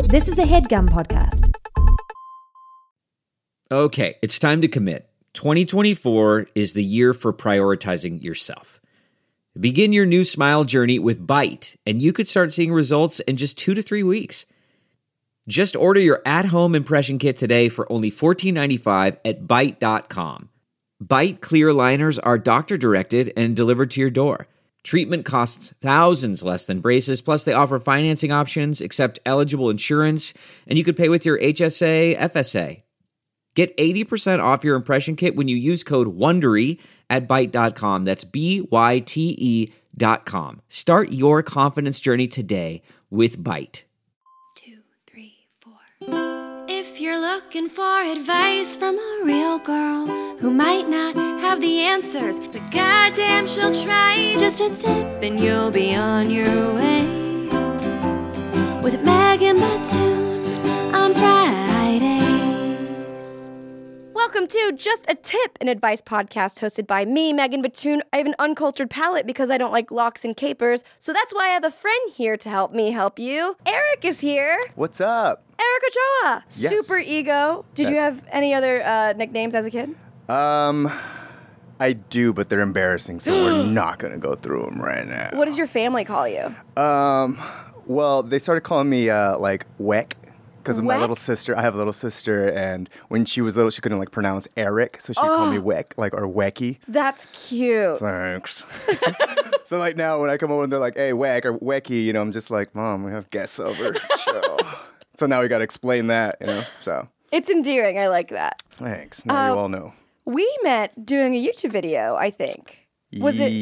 This is a HeadGum podcast. Okay, it's time to commit. 2024 is the year for prioritizing yourself. Begin your new smile journey with Byte, and you could start seeing results in just 2 to 3 weeks. Just order your at-home impression kit today for only $14.95 at Byte.com. Byte clear liners are doctor-directed and delivered to your door. Treatment costs thousands less than braces, plus they offer financing options, accept eligible insurance, and you could pay with your HSA, FSA. Get 80% off your impression kit when you use code WONDERY at Byte.com. That's BYTE.com. Start your confidence journey today with Byte. 2, 3, 4. If you're looking for advice from a real girl who might not have the answers, but goddamn she'll try, just a tip and you'll be on your way. With Megan Batoon on Fridays. Welcome to Just a Tip, an advice podcast hosted by me, Megan Batoon. I have an uncultured palate because I don't like locks and capers, so that's why I have a friend here to help me help you. Eric is here. What's up? Eric Ochoa. Yes. Super ego. Did you have any other nicknames as a kid? I do, but they're embarrassing, so we're not going to go through them right now. What does your family call you? Well, they started calling me, Weck, because of my Weck? little sister. I have a little sister, and when she was little, she couldn't, pronounce Eric, so she would call me Weck, or Wecky. That's cute. Thanks. So, now, when I come over and they're like, hey, Weck, or Wecky, I'm just like, Mom, we have guests over, so now we got to explain that, so. It's endearing. I like that. Thanks. Now you all know. We met doing a YouTube video, I think. Was it?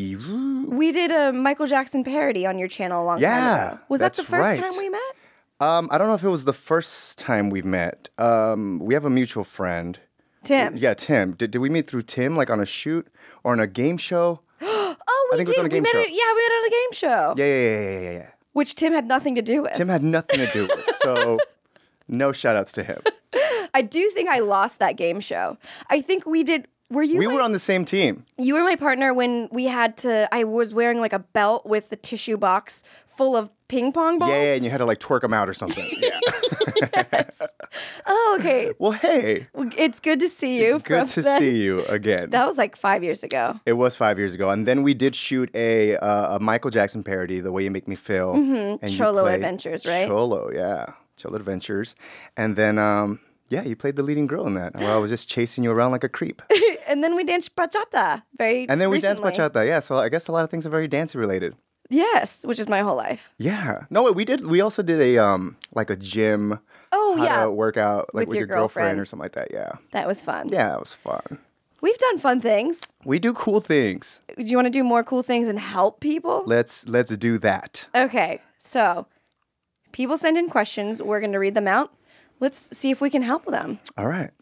We did a Michael Jackson parody on your channel a long time ago. Was that the first time we met? I don't know if it was the first time we met. We have a mutual friend. Tim. Yeah, Tim. Did we meet through Tim, on a shoot or on a game show? Oh, I think it was on a game show. We met on a game show. Yeah. Which Tim had nothing to do with. Tim had nothing to do with, so no shout-outs to him. I do think I lost that game show. I think we did. We were on the same team. You were my partner when we had to. I was wearing a belt with the tissue box full of ping pong balls. Yeah, and you had to twerk them out or something. Yeah. Yes. Oh, okay. Well, hey. It's good to see you. Good to see you again. That was 5 years ago. It was 5 years ago. And then we did shoot a Michael Jackson parody, The Way You Make Me Feel. Mm-hmm. Cholo Adventures, right? Cholo, yeah. Cholo Adventures. And then, you played the leading girl in that. While I was just chasing you around like a creep. And then we danced bachata And then we danced recently. bachata, yeah. So I guess a lot of things are very dance related. Yes, which is my whole life. Yeah. No, wait, we also did a gym. Oh, how to work out with your girlfriend or something like that. Yeah. That was fun. Yeah, that was fun. We've done fun things. We do cool things. Do you want to do more cool things and help people? Let's do that. Okay. So, people send in questions. We're going to read them out. Let's see if we can help them. All right.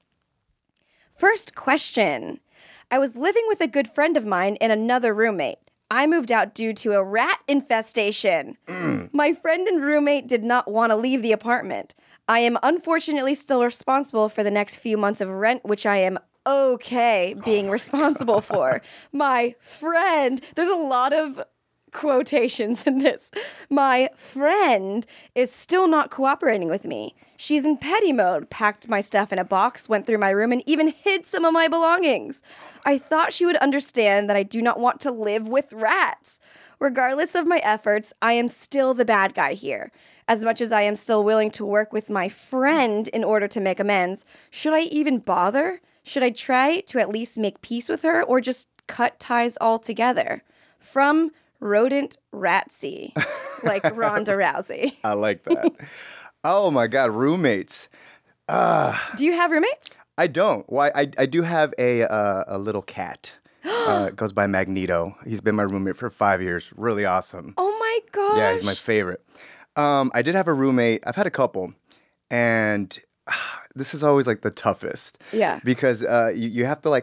First question. I was living with a good friend of mine and another roommate. I moved out due to a rat infestation. My friend and roommate did not want to leave the apartment. I am unfortunately still responsible for the next few months of rent, which I am okay being responsible for. My friend, there's a lot of quotations in this. My friend is still not cooperating with me. She's in petty mode, packed my stuff in a box, went through my room, and even hid some of my belongings. I thought she would understand that I do not want to live with rats. Regardless of my efforts, I am still the bad guy here. As much as I am still willing to work with my friend in order to make amends, should I even bother? Should I try to at least make peace with her or just cut ties altogether? From Rodent Ratsy, like Ronda Rousey. I like that. Oh my God, roommates. Do you have roommates? I don't. Well, I do have a little cat. It goes by Magneto. He's been my roommate for 5 years. Really awesome. Oh my gosh. Yeah, he's my favorite. I did have a roommate. I've had a couple. And this is always the toughest. Yeah. Because you have to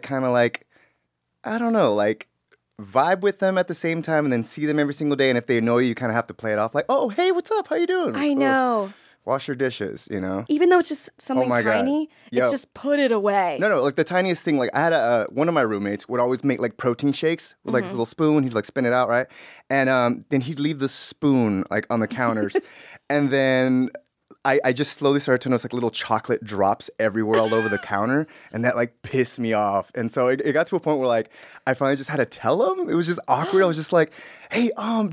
I don't know, vibe with them at the same time and then see them every single day. And if they annoy you, you kind of have to play it off oh, hey, what's up? How you doing? I know. Wash your dishes, Even though it's just something my God. tiny, it's just put it away. No, the tiniest thing, I had one of my roommates would always make protein shakes with this little spoon. He'd spin it out, right? And then he'd leave the spoon on the counters. And then I just slowly started to notice like little chocolate drops everywhere all over the counter, and that like pissed me off. And so it got to a point where like I finally just had to tell him. It was just awkward. I was just like, hey,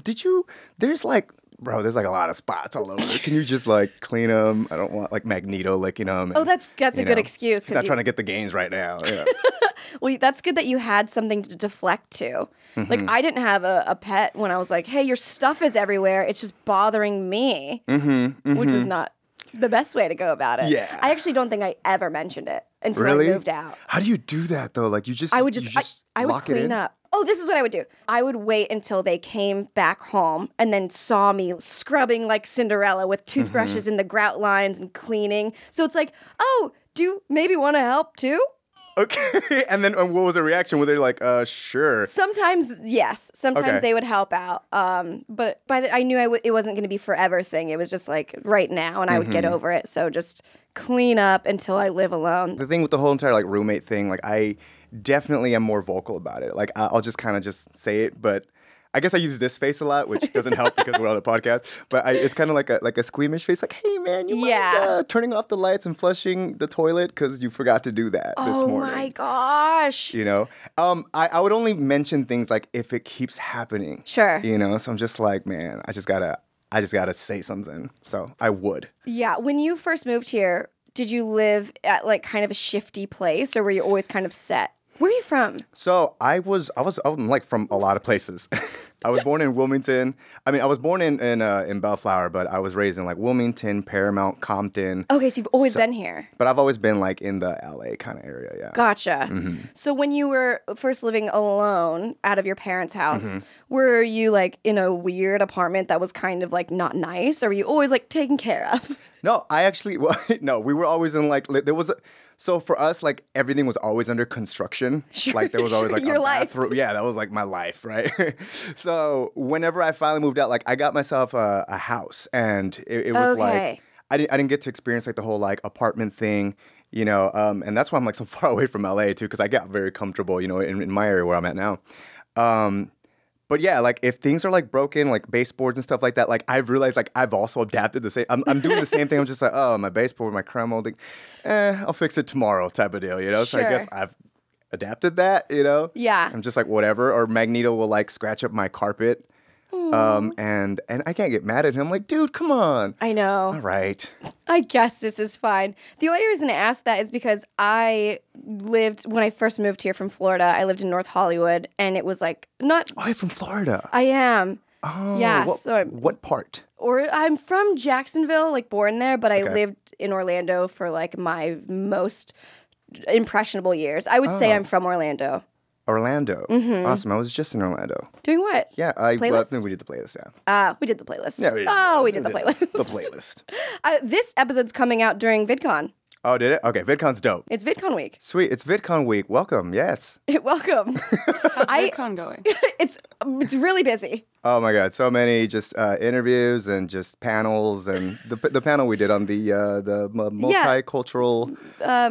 there's like a lot of spots all over. Can you just like clean them? I don't want like Magneto licking them. Oh, that's a good excuse. He's not trying to get the gains right now. Yeah. Well, that's good that you had something to deflect to. Mm-hmm. Like, I didn't have a pet when I was like, hey, your stuff is everywhere. It's just bothering me, which was not the best way to go about it. Yeah. I actually don't think I ever mentioned it until Really? I moved out. How do you do that though? Like I would I would lock it clean in? up. Oh, this is what I would do. I would wait until they came back home and then saw me scrubbing like Cinderella with toothbrushes in the grout lines and cleaning. So it's like, oh, do you maybe want to help too? Okay. And then what was the reaction? Were they like, sure? Sometimes, yes. Sometimes Okay. they would help out. But I knew it wasn't going to be forever thing. It was just like right now, and I would get over it. So just clean up until I live alone. The thing with the whole entire like roommate thing, like I definitely am more vocal about it. Like I'll just kind of just say it, but I guess I use this face a lot, which doesn't help because we're on a podcast. But it's kind of like a squeamish face, like, "Hey man, you mind turning off the lights and flushing the toilet because you forgot to do that this morning." Oh my gosh! You know, I would only mention things like if it keeps happening. Sure. You know, so I'm just like, man, I just gotta say something. So I would. Yeah. When you first moved here, did you live at like kind of a shifty place, or were you always kind of set? Where are you from? So I'm like from a lot of places. I was born in Wilmington. I mean, I was born in Bellflower, but I was raised in like Wilmington, Paramount, Compton. Okay, so you've always been here. But I've always been like in the LA kind of area, yeah. Gotcha. So when you were first living alone out of your parents' house, were you like in a weird apartment that was kind of like not nice, or were you always like taken care of? No, we were always in like, so for us, like everything was always under construction. Sure, like there was always like your a life. bathroom. Yeah, that was like my life, right? So whenever I finally moved out, like I got myself a house, and it was like I didn't get to experience like the whole like apartment thing, you know, and that's why I'm like so far away from LA too, because I got very comfortable, you know, in my area where I'm at now. But yeah, like if things are like broken, like baseboards and stuff like that, like I've realized like I've also adapted the same. I'm doing the same thing. I'm just like, oh, my baseboard, my crumb molding, I'll fix it tomorrow type of deal, you know? So I guess I've adapted that, you know? Yeah. I'm just like, whatever. Or Magneto will like scratch up my carpet. And I can't get mad at him. Like, dude, come on. I know. All right. I guess this is fine. The only reason I asked that is because when I first moved here from Florida, I lived in North Hollywood, and it was like not. Oh, you're from Florida. I am. Oh, yeah. What part? Or I'm from Jacksonville, like born there, but I lived in Orlando for like my most impressionable years. I would say I'm from Orlando. Orlando. Awesome. I was just in Orlando. Doing what? Yeah, I Playlist? think we did the playlist, yeah. We did the playlist. Yeah, we did the playlist. The playlist. This episode's coming out during VidCon. Oh, did it? Okay, VidCon's dope. It's VidCon week. Sweet. It's VidCon week. Welcome. Yes. Welcome. How's VidCon going? It's really busy. Oh my God, so many just interviews and just panels, and the panel we did on the multicultural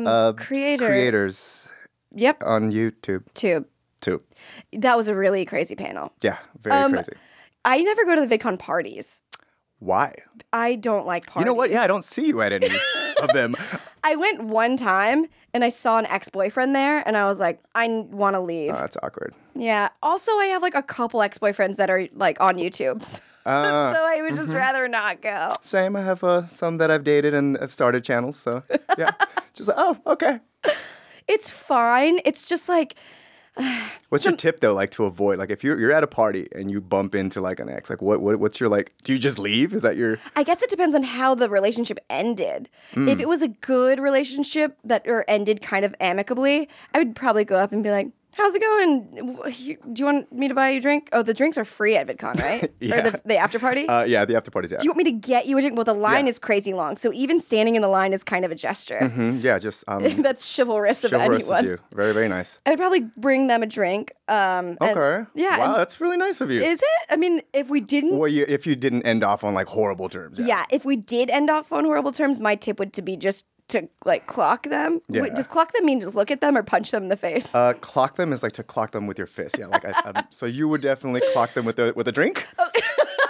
creators. Yep. On YouTube. Tube. That was a really crazy panel. Yeah, very crazy. I never go to the VidCon parties. Why? I don't like parties. You know what? Yeah, I don't see you at any of them. I went one time and I saw an ex-boyfriend there, and I was like, I want to leave. Oh, that's awkward. Yeah. Also, I have like a couple ex-boyfriends that are like on YouTube. So I would just rather not go. Same. I have some that I've dated and have started channels. So yeah, just like, oh, okay. It's fine. It's just like. What's your tip though, like to avoid, like if you're at a party and you bump into like an ex, like what's your like? Do you just leave? Is that your? I guess it depends on how the relationship ended. If it was a good relationship or ended kind of amicably, I would probably go up and be like, "How's it going? Do you want me to buy you a drink? Oh, the drinks are free at VidCon, right? Yeah. Or the after party? Yeah, the after parties. Yeah. Do you want me to get you a drink? Well, the line is crazy long, so even standing in the line is kind of a gesture. Yeah, just That's chivalrous of anyone. Of you. Very, very nice. I would probably bring them a drink. Okay. Yeah. Wow, that's really nice of you. Is it? I mean, if we didn't. Well, if you didn't end off on like horrible terms. Yeah, if we did end off on horrible terms, my tip would to be just to like clock them. Yeah. Does clock them mean just look at them or punch them in the face? Clock them is like to clock them with your fist. Yeah, like so you would definitely clock them with a drink.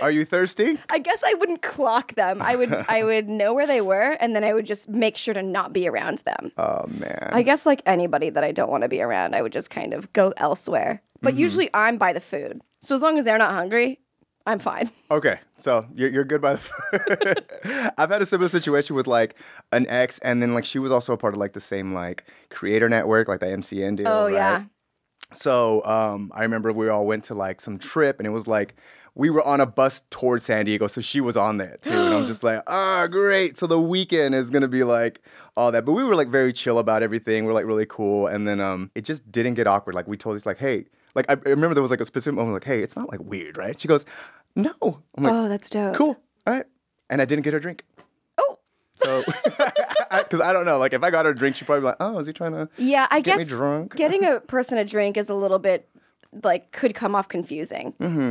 Are you thirsty? I guess I wouldn't clock them. I would know where they were, and then I would just make sure to not be around them. Oh, man. I guess like anybody that I don't want to be around, I would just kind of go elsewhere. But usually I'm by the food. So as long as they're not hungry, I'm fine. Okay, so you're good by the food. I've had a similar situation with like an ex, and then like she was also a part of like the same like creator network, like the MCN deal. Oh, right? yeah. So I remember we all went to like some trip, and it was like we were on a bus towards San Diego, so she was on there too. And I'm just like, great. So the weekend is gonna be like all that. But we were like very chill about everything. We're like really cool, and then it just didn't get awkward. Like we told us like, hey. Like, I remember there was, like, a specific moment, like, hey, it's not, like, weird, right? She goes, no. I'm like, oh, that's dope. Cool. All right. And I didn't get her a drink. Oh. So, because I don't know. Like, if I got her a drink, she'd probably be like, oh, is he trying to get me drunk? Getting a person a drink is a little bit, like, could come off confusing. Mm-hmm.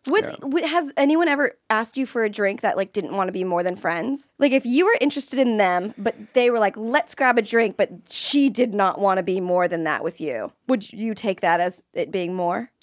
Has anyone ever asked you for a drink that, like, didn't want to be more than friends? Like, if you were interested in them, but they were like, let's grab a drink, but she did not want to be more than that with you, would you take that as it being more?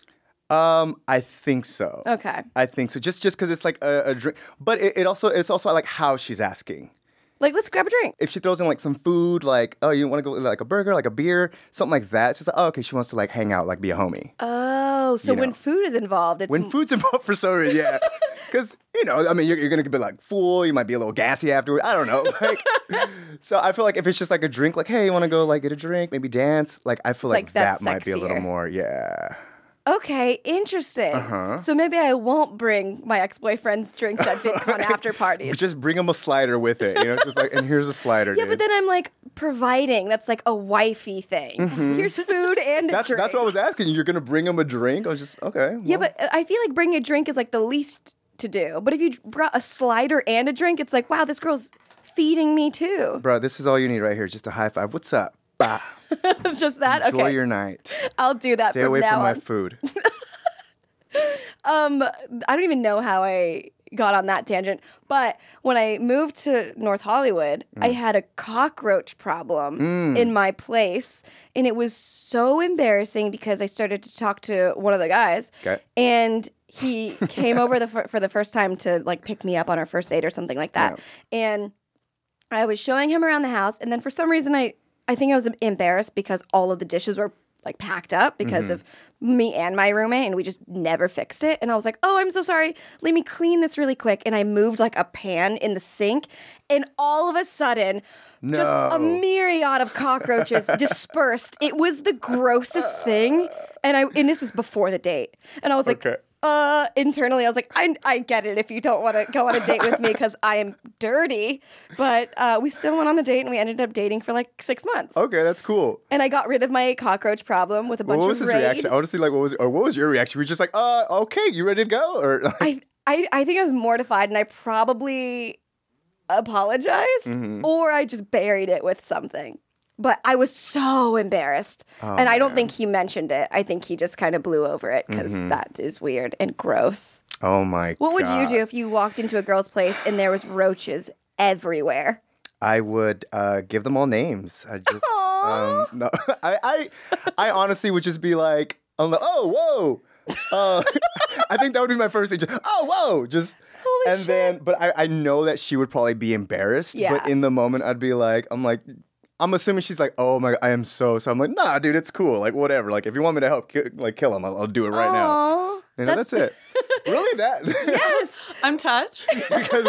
I think so. Okay. I think so. Just because it's like a drink. But it's also like how she's asking. Like, let's grab a drink. If she throws in like some food, like, oh, you want to go like a burger, like a beer, something like that. She's like, oh, okay, she wants to like hang out, like be a homie. Oh, so when food is involved, it's... When food's involved for some reason, yeah. Because, I mean, you're going to be like full, you might be a little gassy afterward. I don't know. Like, so I feel like if it's just like a drink, like, hey, you want to go like get a drink, maybe dance? Like, I feel like that might be a little more, yeah. Okay, interesting. So maybe I won't bring my ex-boyfriend's drinks at VidCon after parties. Just bring him a slider with it, just like, and here's a slider. Yeah, dude. but then I'm like providing. That's like a wifey thing. Here's food and a drink. That's what I was asking. You're gonna bring him a drink? I was just okay. Well. Yeah, but I feel like bringing a drink is like the least to do. But if you brought a slider and a drink, it's like, wow, this girl's feeding me too. Bro, this is all you need right here. Just a high five. What's up? Bah. Just that? Enjoy okay. your night. I'll do that Stay from away now from my on. food. I don't even know how I got on that tangent, but when I moved to North Hollywood, I had a cockroach problem in my place, and it was so embarrassing because I started to talk to one of the guys, and he came over for the first time to like pick me up on our first date or something like that, and I was showing him around the house, and then for some reason I think I was embarrassed because all of the dishes were like packed up because of me and my roommate, and we just never fixed it. And I was like, oh, I'm so sorry. Let me clean this really quick. And I moved like a pan in the sink, and all of a sudden, just a myriad of cockroaches dispersed. It was the grossest thing. And this was before the date. And I was like, internally, I was like, I get it if you don't want to go on a date with me because I am dirty. But we still went on the date, and we ended up dating for like 6 months. Okay, that's cool. And I got rid of my cockroach problem with a bunch of Raid. What was his reaction? I want to see like what was your reaction? Were you just like, okay, you ready to go? Or I think I was mortified, and I probably apologized, or I just buried it with something. But I was so embarrassed. And I don't think he mentioned it. I think he just kind of blew over it because that is weird and gross. Oh my God. What would you do if you walked into a girl's place and there was roaches everywhere? I would give them all names. I just no. I honestly would just be like, oh, whoa. I think that would be my first thing. Just, oh, whoa. Just Holy shit. then, but I know that she would probably be embarrassed. Yeah. But in the moment, I'd be like, I'm assuming she's like, oh my God, I am so. I'm like, nah, dude, it's cool. Like, whatever. Like, if you want me to help kill him, I'll do it right now. That's it. Really? That? Yes. I'm touched. Because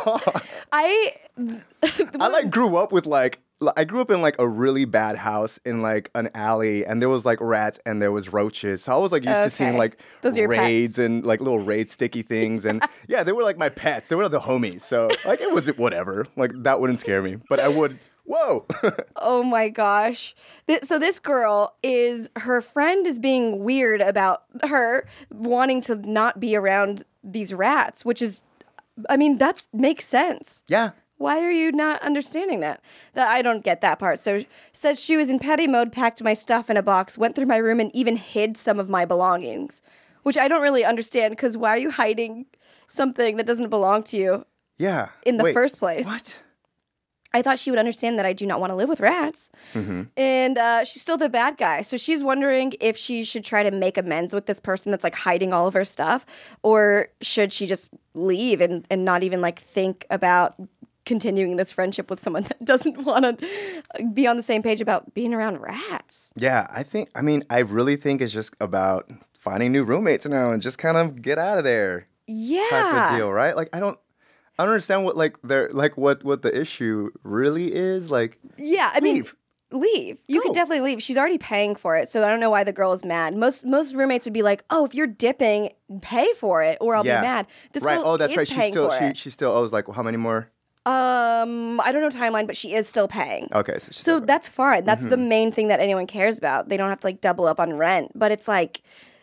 I like grew up with like, I grew up in like a really bad house in like an alley, and there was like rats and there was roaches. So I was like used to seeing like raids and like little raid sticky things. And yeah, they were like my pets. They were the homies. So like it was whatever. Like that wouldn't scare me. But I would. Whoa. Oh my gosh. So this girl her friend is being weird about her wanting to not be around these rats, which is, I mean, that makes sense. Yeah. Why are you not understanding that? I don't get that part. So says she was in petty mode, packed my stuff in a box, went through my room, and even hid some of my belongings, which I don't really understand because why are you hiding something that doesn't belong to you? Yeah. In the first place? What? I thought she would understand that I do not want to live with rats. And she's still the bad guy. So she's wondering if she should try to make amends with this person that's like hiding all of her stuff, or should she just leave and not even like think about continuing this friendship with someone that doesn't want to be on the same page about being around rats. Yeah, I really think it's just about finding new roommates now and just kind of get out of there. Yeah. Type of deal, right? Like I don't understand what what the issue really is. Like, yeah, I mean, leave. You Go. could definitely leave. She's already paying for it, so I don't know why the girl is mad. Most roommates would be like, "Oh, if you're dipping, pay for it, or I'll be mad." This right. girl Oh, that's is right. paying She still owes like how many more? I don't know timeline, but she is still paying. Okay, so that's fine. That's the main thing that anyone cares about. They don't have to like double up on rent, but it's like,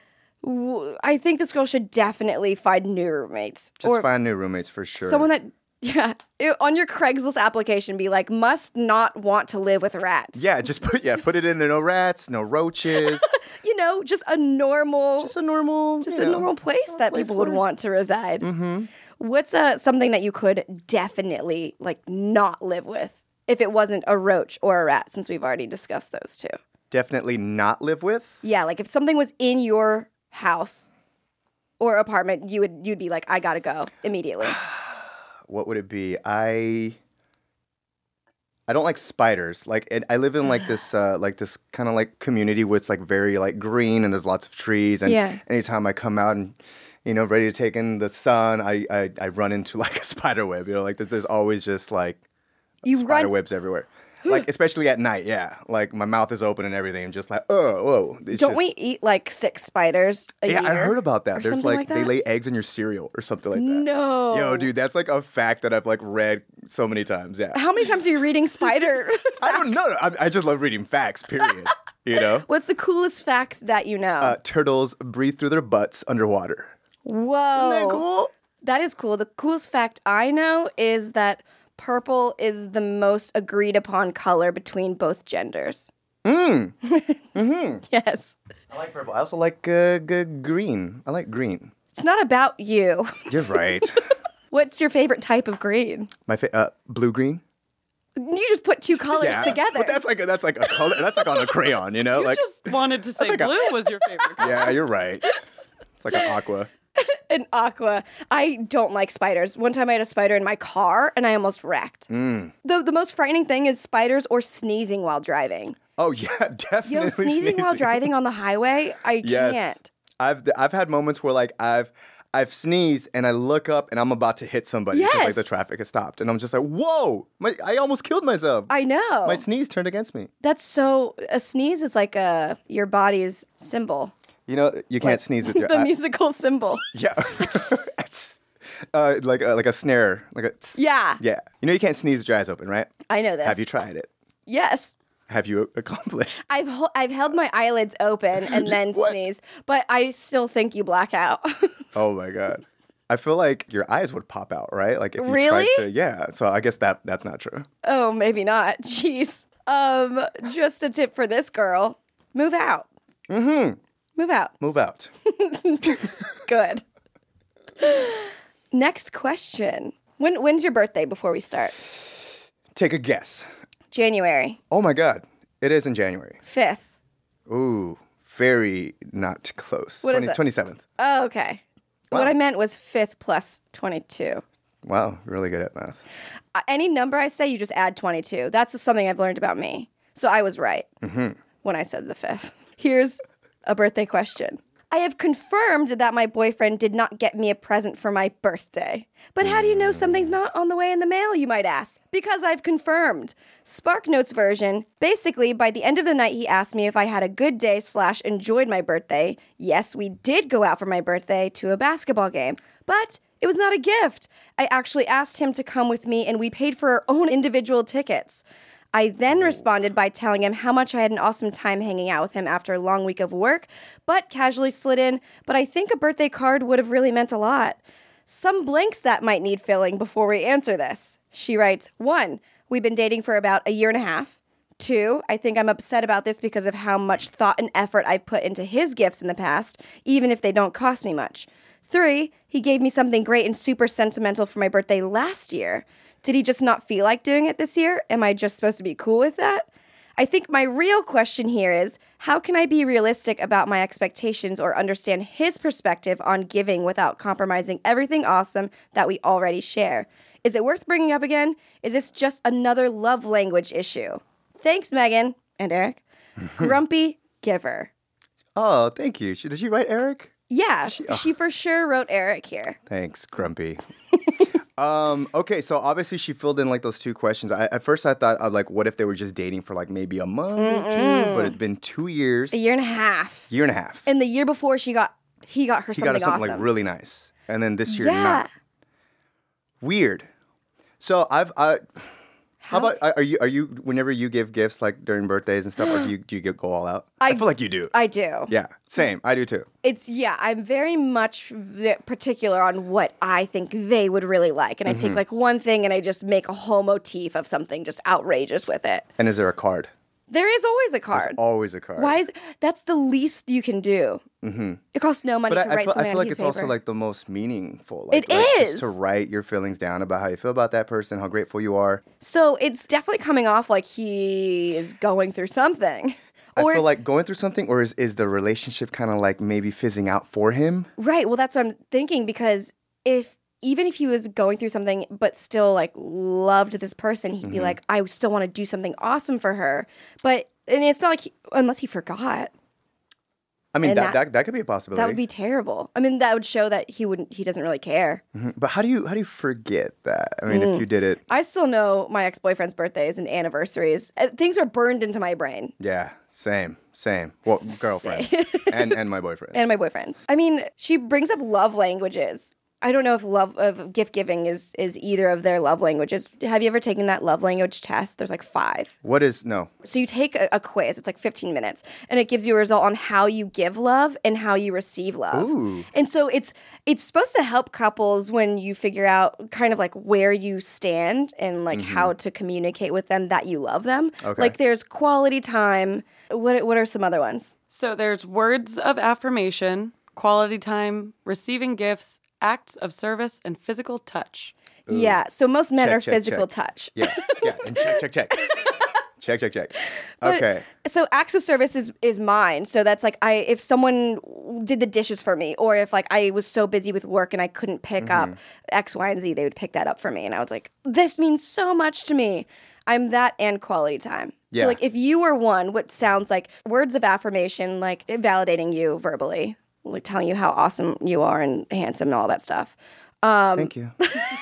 I think this girl should definitely find new roommates. Just find new roommates for sure. Someone that, on your Craigslist application, be like, must not want to live with rats. Yeah, just put it in there. No rats, no roaches. Just a normal, a normal place that people would want to reside. Mm-hmm. What's something that you could definitely like not live with if it wasn't a roach or a rat? Since we've already discussed those two. Definitely not live with. Yeah, like if something was in your house or apartment, you'd be like, I gotta go immediately. What would it be? I don't like spiders. Like, and I live in this kind of like community where it's like very like green and there's lots of trees. And anytime I come out and ready to take in the sun, I run into like a spider web. Like there's always just like spider webs everywhere. Like, especially at night, yeah. Like, my mouth is open and everything. I'm just like, oh, whoa. Don't we eat, like, 6 spiders a year? Yeah, I heard about that. There's, like they lay eggs in your cereal or something like that. No. Yo, dude, that's, like, a fact that I've, like, read so many times, yeah. How many times are you reading spider I don't know. I just love reading facts, period. What's the coolest fact that you know? Turtles breathe through their butts underwater. Whoa. Isn't that cool? That is cool. The coolest fact I know is that purple is the most agreed upon color between both genders. Yes. I like purple. I also like green. I like green. It's not about you. You're right. What's your favorite type of green? My blue-green. You just put 2 colors together. But that's like a color. That's like on a crayon, You like, just wanted to say like blue was your favorite color. Yeah, you're right. It's like an aqua. An aqua. I don't like spiders. One time I had a spider in my car and I almost wrecked. The most frightening thing is spiders or sneezing while driving. Oh yeah, definitely. Yo, sneezing while driving on the highway, I can't. I've had moments where like I've sneezed and I look up and I'm about to hit somebody because like the traffic has stopped and I'm just like, whoa! I almost killed myself. I know. My sneeze turned against me. That's so. A sneeze is like your body's symbol. You can't sneeze with your the musical symbol. Yeah. like a snare, like a yeah. You can't sneeze with your eyes open, right? I know this. Have you tried it? Yes. Have you accomplished? I've held my eyelids open and then sneeze, but I still think you black out. Oh my god. I feel like your eyes would pop out, right? Like if you really? tried to, yeah. So I guess that's not true. Oh, maybe not. Jeez. Just a tip for this girl: move out. Mm-hmm. Move out. Move out. Good. Next question. When's your birthday before we start? Take a guess. January. Oh my god. It is in January. 5th. Ooh, very not close. What is it? 27th. Oh, okay. Wow. What I meant was 5th plus 22. Wow, really good at math. Any number I say, you just add 22. That's something I've learned about me. So I was right when I said the 5th. Here's a birthday question. I have confirmed that my boyfriend did not get me a present for my birthday. But how do you know something's not on the way in the mail, you might ask? Because I've confirmed. SparkNotes version. Basically, by the end of the night, he asked me if I had a good day / enjoyed my birthday. Yes, we did go out for my birthday to a basketball game. But it was not a gift. I actually asked him to come with me and we paid for our own individual tickets. I then responded by telling him how much I had an awesome time hanging out with him after a long week of work, but casually slid in, but I think a birthday card would have really meant a lot. Some blanks that might need filling before we answer this. She writes, 1, we've been dating for about a year and a half. 2, I think I'm upset about this because of how much thought and effort I've put into his gifts in the past, even if they don't cost me much. 3, he gave me something great and super sentimental for my birthday last year. Did he just not feel like doing it this year? Am I just supposed to be cool with that? I think my real question here is, how can I be realistic about my expectations or understand his perspective on giving without compromising everything awesome that we already share? Is it worth bringing up again? Is this just another love language issue? Thanks, Megan and Eric. Grumpy Giver. Oh, thank you. Did she write Eric? Yeah, she for sure wrote Eric here. Thanks, Grumpy. Okay, so obviously she filled in like those 2 questions. At first I thought of like, what if they were just dating for like maybe a month or 2, but it's been 2 years. A year and a half. Year and a half. And the year before he got her He got something her something awesome. like really nice. And then this year, Yeah. not. Weird. So how about are you whenever you give gifts like during birthdays and stuff, or do you go all out? I feel like you do. I do. Yeah, same. I do too. I'm very much particular on what I think they would really like. And I take like one thing and I just make a whole motif of something just outrageous with it. And is there a card? There is always a card. There's always a card. Why is that's the least you can do? Mm-hmm. It costs no money But to write something I feel on like a piece it's of also paper. like the most meaningful. It just is. to write your feelings down about how you feel about that person, how grateful you are. So it's definitely coming off like he is going through something. I feel like going through something, or is the relationship kind of like maybe fizzing out for him? Right. Well, that's what I'm thinking, because even if he was going through something but still like loved this person, he'd be like, I still want to do something awesome for her. And it's not like unless he forgot. I mean, And that could be a possibility. That would be terrible. I mean, that would show that he doesn't really care. But how do you forget that? I mean, if you did it, I still know my ex-boyfriend's birthdays and anniversaries. Things are burned into my brain. yeah, same. Well, girlfriend and my boyfriend. And my boyfriends. I mean, she brings up love languages. I don't know if gift giving is either of their love languages. Have you ever taken that love language test? There's like 5. What is no? So you take a quiz. It's like 15 minutes, and it gives you a result on how you give love and how you receive love. Ooh. And so it's supposed to help couples when you figure out kind of like where you stand and like how to communicate with them that you love them. Okay. Like there's quality time. What are some other ones? So there's words of affirmation, quality time, receiving gifts, acts of service, and physical touch. Yeah. So most men Check, are check, physical check. touch. Yeah. And check. check. But- Okay. So acts of service is mine. So that's like if someone did the dishes for me, or if like I was so busy with work and I couldn't pick up X, Y, and Z, they would pick that up for me. And I was like, this means so much to me. I'm that and quality time. Yeah. So like if you were one, what sounds like words of affirmation, like validating you verbally, like telling you how awesome you are and handsome and all that stuff. Thank you.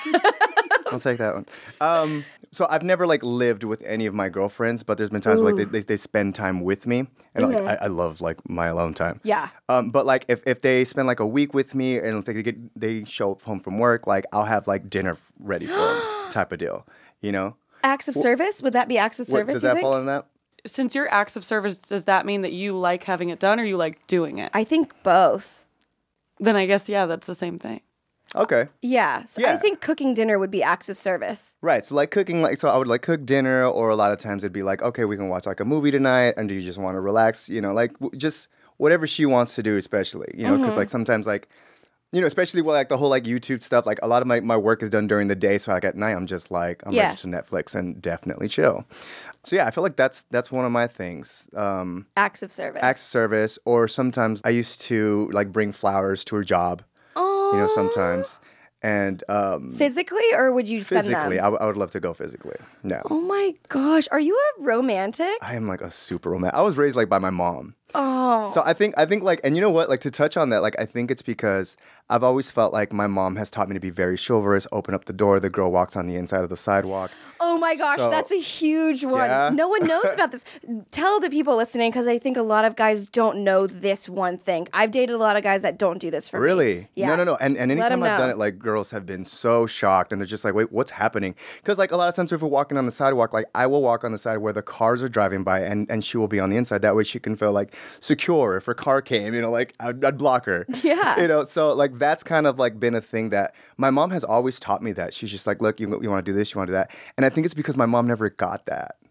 I'll take that one. So I've never like lived with any of my girlfriends, but there's been times where, like they spend time with me, and like I love like my alone time. Yeah. But like if they spend like a week with me and they show up home from work, like I'll have like dinner ready for them, type of deal. You know. Acts of service? Would that be acts of service? Does you that think? fall in that? Since you're acts of service, does that mean that you like having it done or you like doing it? I think both. Then I guess, yeah, that's the same thing. Okay. Yeah. So I Yeah. think cooking dinner would be acts of service. Right. So like cooking, like so I would like cook dinner, or a lot of times it'd be like, okay, we can watch like a movie tonight, and do you just want to relax? You know, like just whatever she wants to do, especially, you know, because like sometimes like, you know, especially with like the whole like YouTube stuff, like a lot of my work is done during the day, so like at night I'm just like I'm Yeah. ready to Netflix and definitely chill. So yeah, I feel like that's one of my things. Acts of service. Acts of service, or sometimes I used to like bring flowers to her job. Oh. You know, sometimes. And Physically, or would you send physically, them? I would love to go physically. No. Oh my gosh, are you a romantic? I am like a super romantic. I was raised like by my mom. Oh. So I think like, and you know what, like to touch on that, like I think it's because I've always felt like my mom has taught me to be very chivalrous, open up the door, the girl walks on the inside of the sidewalk. Oh my gosh, So- that's a huge one. Yeah? No one knows about this. Tell the people listening, because I think a lot of guys don't know this one thing. I've dated a lot of guys that don't do this for me. Really? Yeah. No. And Let 'em anytime I've done know. it, like girls have been so shocked and they're just like, wait, what's happening? Because like a lot of times if we're walking on the sidewalk, like I will walk on the side where the cars are driving by and she will be on the inside. That way she can feel like secure. If her car came, you know, like I'd block her. Yeah. You know, so like that's kind of like been a thing that my mom has always taught me that. She's just like, look, you want to do this, you want to do that. And I think it's because my mom never got that.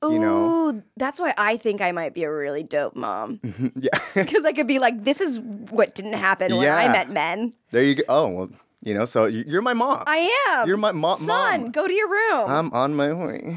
You know? Ooh, that's why I think I might be a really dope mom. Yeah. Because I could be like, this is what didn't happen when I met men. There you go. Oh, well, you know, so you're my mom. I am. You're my Son, mom. go to your room. I'm on my way.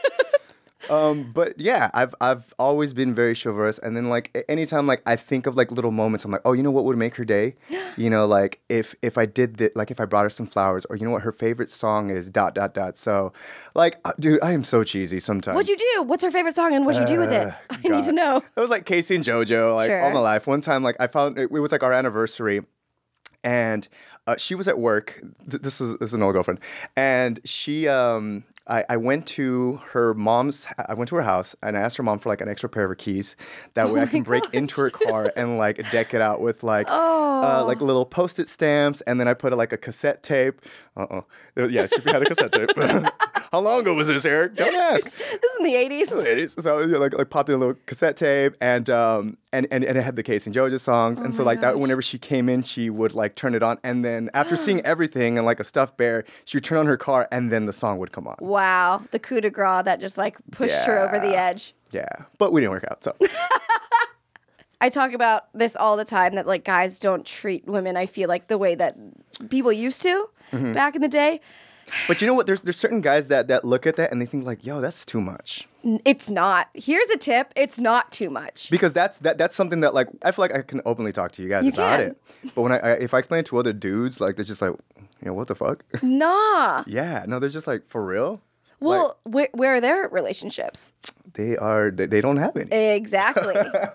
But yeah, I've always been very chivalrous, and then like anytime like I think of like little moments, I'm like, oh, you know what would make her day? You know, like if I did that, like if I brought her some flowers, or you know what her favorite song is, ... So, like, dude, I am so cheesy sometimes. What'd you do? What's her favorite song and what'd you do with it? I need to know. It was like Casey and JoJo, like Sure. all my life. One time, like I found it was like our anniversary, and she was at work. This is an old girlfriend, and she I went to her mom's. I went to her house and I asked her mom for like an extra pair of her keys. That way I can break into her car and like deck it out with like little Post-it stamps. And then I put like a cassette tape. Yeah, she had a cassette tape. How long ago was this, Eric? Don't ask. This is in the 80s. In the 80s. So like popped in a little cassette tape and it had the Casey and JoJo songs. And so like that, whenever she came in, she would like turn it on. And then after seeing everything and like a stuffed bear, she would turn on her car and then the song would come on. Wow. The coup de grace that just like pushed her over the edge. Yeah. But we didn't work out, so. I talk about this all the time that like guys don't treat women, I feel like, the way that people used to back in the day. But you know what? There's certain guys that look at that and they think like, yo, that's too much. It's not. Here's a tip. It's not too much. Because that's something that like I feel like I can openly talk to you guys about it. But when if I explain it to other dudes, like they're just like, you know, what the fuck? Nah. Yeah. No, they're just like, for real? Well, where are their relationships? They don't have any. Exactly.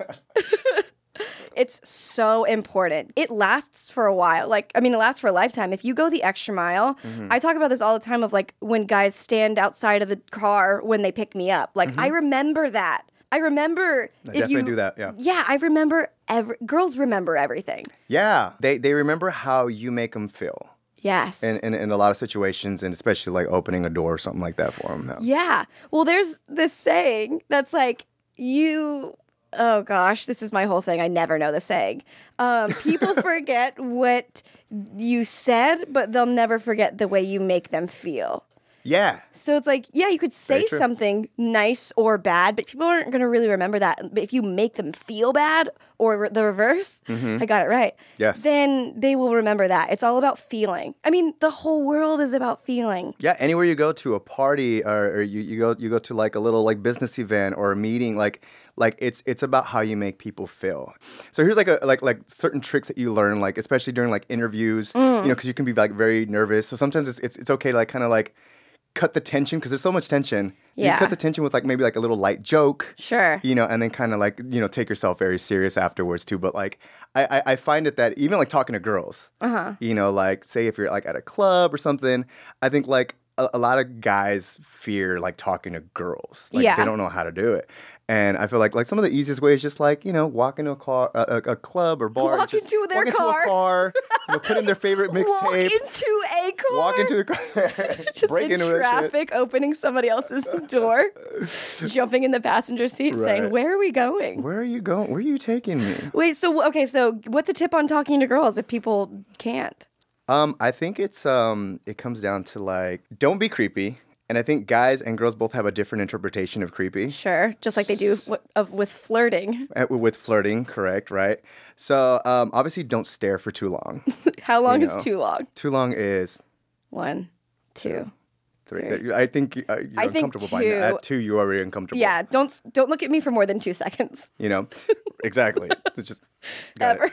It's so important. It lasts for a while. Like, I mean, it lasts for a lifetime. If you go the extra mile, I talk about this all the time of like when guys stand outside of the car when they pick me up. Like, I remember that. I remember I definitely do that, yeah. Yeah, I remember girls remember everything. Yeah. They remember how you make them feel. Yes. In a lot of situations, and especially like opening a door or something like that for them. Yeah. Well, there's this saying that's like, oh gosh, this is my whole thing. I never know the saying. People forget what you said, but they'll never forget the way you make them feel. Yeah. So it's like, yeah, you could say something nice or bad, but people aren't going to really remember that. But if you make them feel bad or the reverse, I got it right. Yes. Then they will remember that. It's all about feeling. I mean, the whole world is about feeling. Yeah. Anywhere you go to a party or you go to like a little like business event or a meeting, like it's about how you make people feel. So here's like certain tricks that you learn, like especially during like interviews, you know, because you can be like very nervous. So sometimes it's okay to like kind of like cut the tension because there's so much tension. Yeah. You cut the tension with like maybe like a little light joke. Sure. You know, and then kind of like, you know, take yourself very serious afterwards too. But like I find it that even like talking to girls, you know, like say if you're like at a club or something, I think like a lot of guys fear like talking to girls. Like they don't know how to do it. And I feel like some of the easiest way is just like, you know, walk into a club or bar. Walk into their car. Walk into a car, you know, put in their favorite mixtape. Walk into a car. Walk into a car. Just break in into traffic, opening somebody else's door, jumping in the passenger seat saying, where are we going? Where are you going? Where are you taking me? Wait, so what's a tip on talking to girls if people can't? I think it comes down to like, don't be creepy. And I think guys and girls both have a different interpretation of creepy. Sure, just like they do with flirting. With flirting, correct, right? So obviously don't stare for too long. How long is too long? Too long is 1, 2, 3. I think you're uncomfortable by now. At 2, you're already uncomfortable. Yeah, don't look at me for more than 2 seconds. You know, exactly. So just Ever.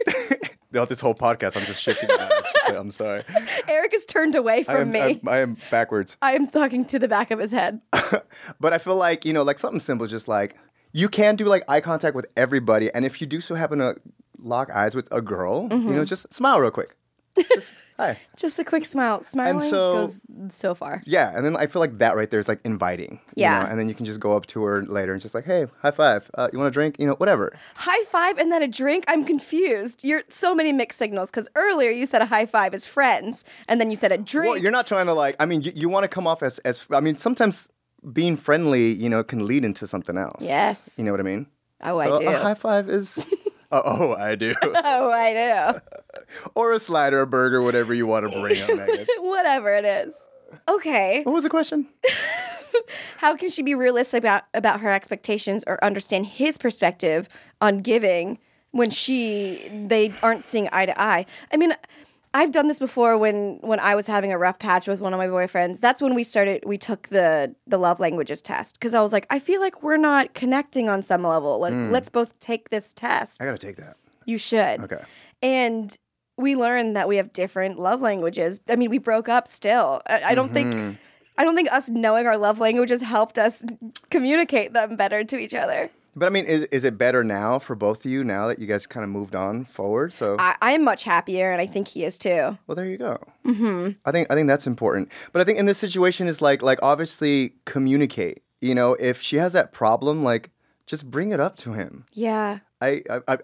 This whole podcast, I'm just shaking my eyes. I'm sorry. Eric is turned away from me. I am backwards. I am talking to the back of his head. But I feel like, you know, like something simple, just like you can do like eye contact with everybody. And if you do so happen to lock eyes with a girl, you know, just smile real quick. Just, hi. Just a quick smile. Smiling goes so far. Yeah, and then I feel like that right there is like inviting. Yeah. You know? And then you can just go up to her later and just like, hey, high five. You want a drink? You know, whatever. High five and then a drink? I'm confused. You're so many mixed signals because earlier you said a high five as friends and then you said a drink. Well, you're not trying to like, I mean, you want to come off as, I mean, sometimes being friendly, you know, can lead into something else. Yes. You know what I mean? Oh, so I do. A high five is... Oh, I do. Oh, I do. Or a slider, a burger, whatever you want to bring up, Megan. Whatever it is. Okay. What was the question? How can she be realistic about her expectations or understand his perspective on giving when they aren't seeing eye to eye? I mean, I've done this before when I was having a rough patch with one of my boyfriends. That's when we took the love languages test, because I was like, I feel like we're not connecting on some level. Like, let's both take this test. I gotta take that. You should. Okay. And we learned that we have different love languages. I mean, we broke up still. I don't think us knowing our love languages helped us communicate them better to each other. But I mean, is it better now for both of you now that you guys kind of moved on forward? So I am much happier, and I think he is too. Well, there you go. Mm-hmm. I think that's important. But I think in this situation is like obviously communicate. You know, if she has that problem, like just bring it up to him. Yeah. I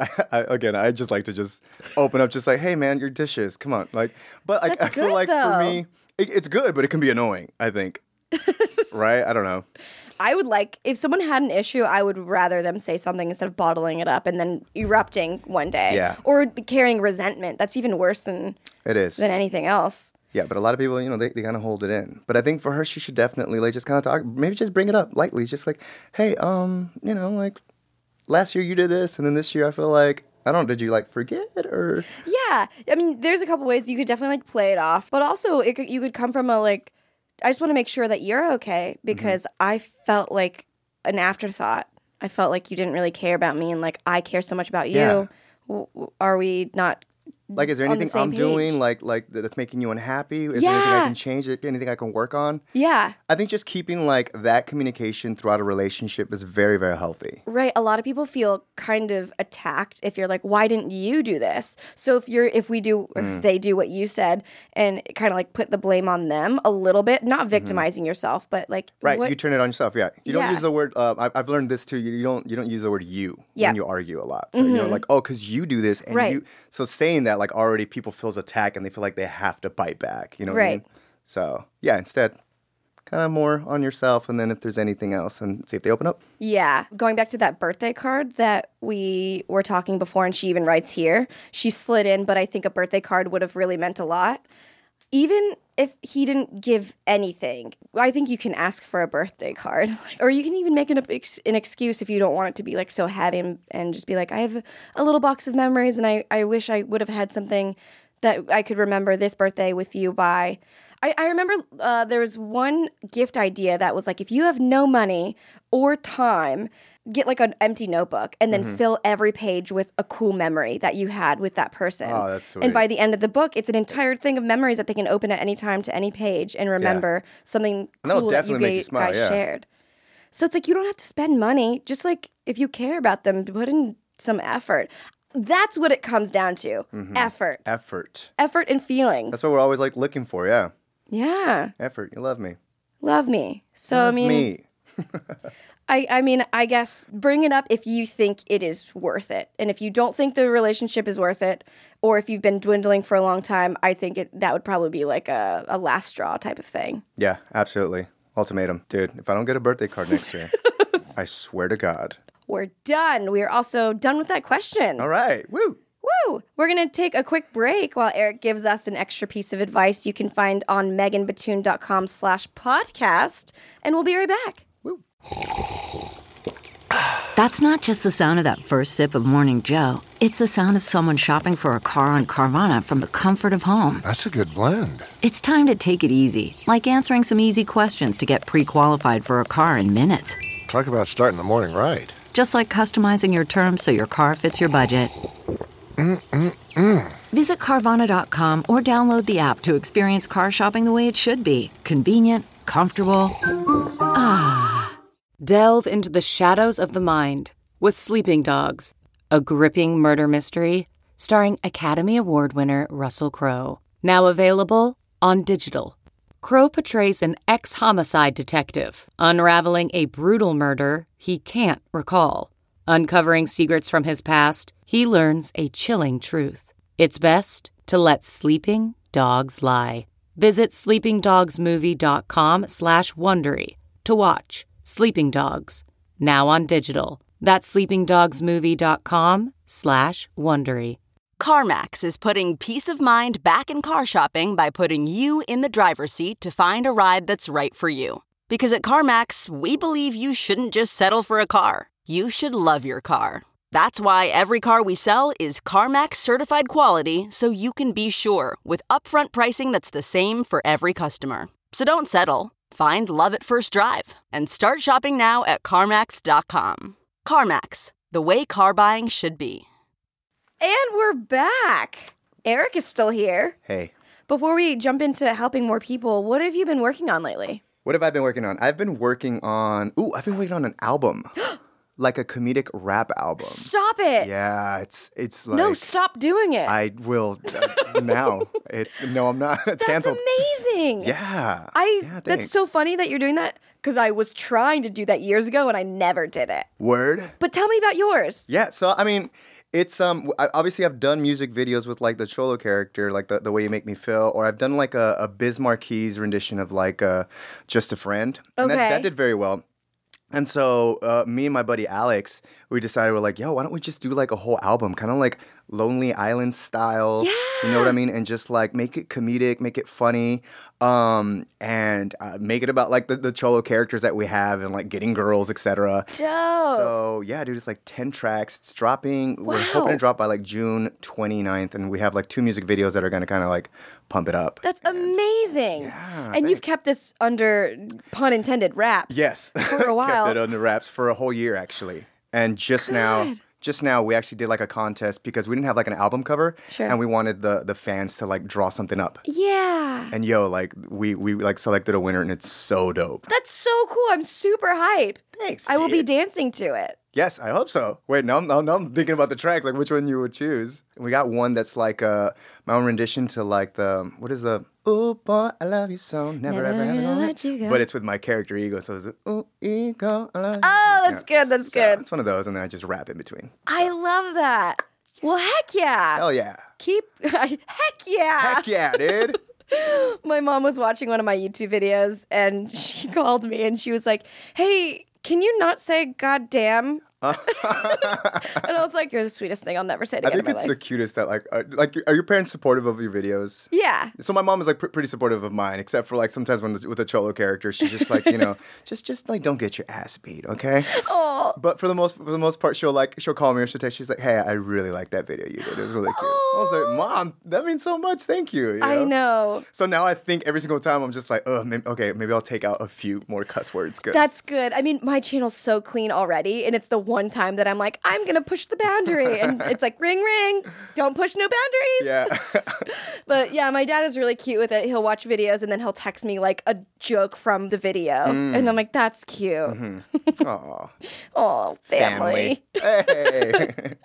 just like to just open up, just like, hey man, your dishes, come on, like. But like, I feel like for me, it's good, but it can be annoying. I think, right? I don't know. I would like, if someone had an issue, I would rather them say something instead of bottling it up and then erupting one day. Yeah. Or carrying resentment. That's even worse than anything else. Yeah, but a lot of people, you know, they kind of hold it in. But I think for her, she should definitely like just kind of talk, maybe just bring it up lightly, just like, hey, you know, like last year you did this, and then this year I feel like, did you like forget or? Yeah, I mean, there's a couple ways you could definitely like play it off, but also you could come from a like, I just want to make sure that you're okay, because I felt like an afterthought. I felt like you didn't really care about me, and like I care so much about you. Yeah. Are we not? Like, is there anything I'm doing like that's making you unhappy? Is there anything I can change? Anything I can work on? Yeah. I think just keeping like that communication throughout a relationship is very, very healthy. Right. A lot of people feel kind of attacked if you're like, why didn't you do this? So if they do what you said and kind of like put the blame on them a little bit, not victimizing yourself, but like right. You turn it on yourself. Yeah. You don't use the word. I've learned this too. You don't use the word you when you argue a lot. So you know, like, oh, because you do this and you. So saying that, like, already people feels attacked and they feel like they have to bite back. You know what I mean? So yeah, instead, kind of more on yourself, and then if there's anything else, and see if they open up. Yeah. Going back to that birthday card that we were talking before, and she even writes here, she slid in, but I think a birthday card would have really meant a lot. Even if he didn't give anything, I think you can ask for a birthday card. Or you can even make an excuse if you don't want it to be like so heavy, and just be like, I have a little box of memories, and I wish I would have had something that I could remember this birthday with you by. I remember there was one gift idea that was like, if you have no money or time, get like an empty notebook and then fill every page with a cool memory that you had with that person. Oh, that's sweet. And by the end of the book, it's an entire thing of memories that they can open at any time to any page and remember something cool that you guys shared. So it's like, you don't have to spend money. Just like if you care about them, put in some effort. That's what it comes down to. Effort. Effort and feelings. That's what we're always like looking for, yeah. Yeah. Effort. You love me. Love me. So, love me. I mean, I guess bring it up if you think it is worth it. And if you don't think the relationship is worth it, or if you've been dwindling for a long time, I think that would probably be like a last straw type of thing. Yeah, absolutely. Ultimatum. Dude, if I don't get a birthday card next year, I swear to God. We're done. We are also done with that question. All right. Woo. Woo! We're going to take a quick break while Eric gives us an extra piece of advice you can find on meganbatoon.com/podcast. And we'll be right back. Woo. That's not just the sound of that first sip of Morning Joe. It's the sound of someone shopping for a car on Carvana from the comfort of home. That's a good blend. It's time to take it easy, like answering some easy questions to get pre-qualified for a car in minutes. Talk about starting the morning right. Just like customizing your terms so your car fits your budget. Visit Carvana.com or download the app to experience car shopping the way it should be. Convenient, comfortable. Delve into the shadows of the mind with Sleeping Dogs, a gripping murder mystery starring Academy Award winner Russell Crowe. Now available on digital. Crowe portrays an ex-homicide detective unraveling a brutal murder he can't recall. Uncovering secrets from his past, he learns a chilling truth. It's best to let sleeping dogs lie. Visit sleepingdogsmovie.com/Wondery to watch Sleeping Dogs, now on digital. That's sleepingdogsmovie.com/Wondery. CarMax is putting peace of mind back in car shopping by putting you in the driver's seat to find a ride that's right for you. Because at CarMax, we believe you shouldn't just settle for a car. You should love your car. That's why every car we sell is CarMax certified quality, so you can be sure with upfront pricing that's the same for every customer. So don't settle. Find love at first drive and start shopping now at CarMax.com. CarMax, the way car buying should be. And we're back. Eric is still here. Hey. Before we jump into helping more people, what have you been working on lately? What have I been working on? I've been working on an album. Like a comedic rap album. Stop it. Yeah, it's like... No, stop doing it. I will now. I'm not. It's canceled. That's amazing. Yeah. That's so funny that you're doing that because I was trying to do that years ago and I never did it. Word? But tell me about yours. Yeah, so I mean, it's obviously I've done music videos with like the Cholo character, like the Way You Make Me Feel, or I've done like a Biz Marquis rendition of like Just a Friend. And okay. that did very well. And so me and my buddy Alex, we decided, we're like, yo, why don't we just do like a whole album, kind of like Lonely Island style, yeah. You know what I mean? And just like make it comedic, make it funny, and make it about like the Cholo characters that we have and like getting girls, etc. Dope. So yeah, dude, it's like 10 tracks. It's dropping. Wow. We're hoping to drop by like June 29th, and we have like 2 music videos that are going to kind of like pump it up. That's amazing. Yeah, and you've kept this under, pun intended, wraps. Yes. For a while. Kept it under wraps for a whole year, actually. And just now we actually did like a contest because we didn't have like an album cover. Sure. And we wanted the fans to like draw something up. Yeah. And like we like selected a winner, and it's so dope. That's so cool. I'm super hype. Thanks, I will be dude. dancing to it. Yes, I hope so. Wait, now I'm thinking about the tracks, like which one you would choose. We got one that's like my own rendition to like ooh, boy, I love you so, never ever ever let you go. But it's with my character Ego, so it's ooh, Ego, I love you. Oh, that's good, that's good. It's one of those, and then I just rap in between. I love that. Well, heck yeah. Hell yeah. Heck yeah. Heck yeah, dude. My mom was watching one of my YouTube videos, and she called me, and she was like, hey, can you not say goddamn? And I was like, you're the sweetest thing. I'll never say it again I in my think it's life. the cutest that are your parents supportive of your videos? Yeah. So my mom is like pretty supportive of mine, except for like sometimes when with the Cholo character, she's just like, just like don't get your ass beat, okay? Oh. But for the most part, she'll call me or she'll text. She's like, hey, I really like that video you did. It was really cute. I was like, Mom, that means so much. Thank you. You know? I know. So now I think every single time I'm just like, oh, maybe I'll take out a few more cuss words. That's good. I mean, my channel's so clean already, and it's the one time that I'm like, I'm going to push the boundary. And it's like, ring, ring. Don't push no boundaries. Yeah. But yeah, my dad is really cute with it. He'll watch videos and then he'll text me like a joke from the video. And I'm like, that's cute. Mm-hmm. Aw. Oh, family. Hey.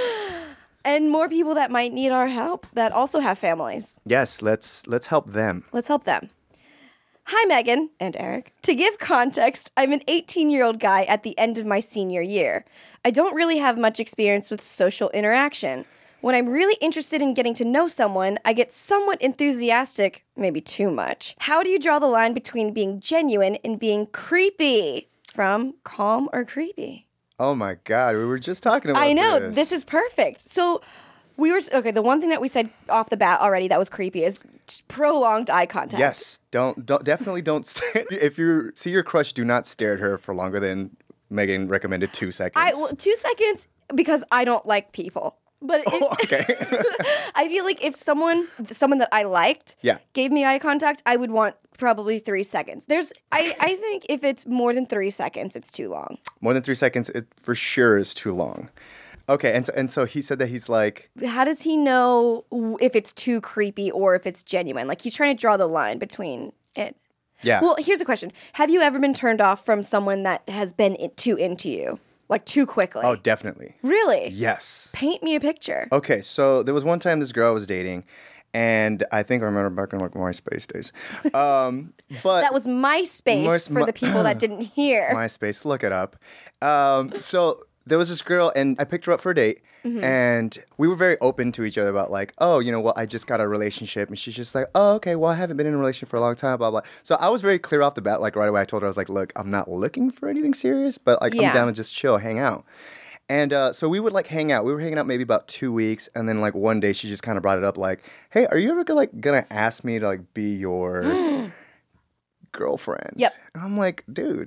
And more people that might need our help that also have families. Yes, let's help them. Let's help them. Hi, Megan and Eric. To give context, I'm an 18-year-old guy at the end of my senior year. I don't really have much experience with social interaction. When I'm really interested in getting to know someone, I get somewhat enthusiastic, maybe too much. How do you draw the line between being genuine and being creepy? From calm or creepy? Oh my God, we were just talking about this. I know, this is perfect. So the one thing that we said off the bat already that was creepy is prolonged eye contact. Yes, definitely don't stare. If you see your crush, do not stare at her for longer than Megan recommended 2 seconds. 2 seconds because I don't like people. But okay. I feel like if someone that I liked gave me eye contact, I would want probably 3 seconds. I think if it's more than 3 seconds, it's too long. More than 3 seconds, it for sure is too long. Okay, and so he said that he's like... How does he know if it's too creepy or if it's genuine? Like, he's trying to draw the line between it. Yeah. Well, here's a question. Have you ever been turned off from someone that has been too into you? Like, too quickly? Oh, definitely. Really? Yes. Paint me a picture. Okay, so there was one time this girl I was dating, and I think I remember back in like MySpace days. But that was MySpace for the people that didn't hear. MySpace, look it up. So... There was this girl, and I picked her up for a date, and we were very open to each other about like, I just got a relationship, and she's just like, oh, okay, well, I haven't been in a relationship for a long time, blah, blah. So I was very clear off the bat, like right away, I told her, I was like, look, I'm not looking for anything serious, but like, I'm down to just chill, hang out. And so we would like hang out. We were hanging out maybe about 2 weeks, and then like one day she just kind of brought it up like, hey, are you ever gonna ask me to like be your... girlfriend. Yep. And I'm like, dude,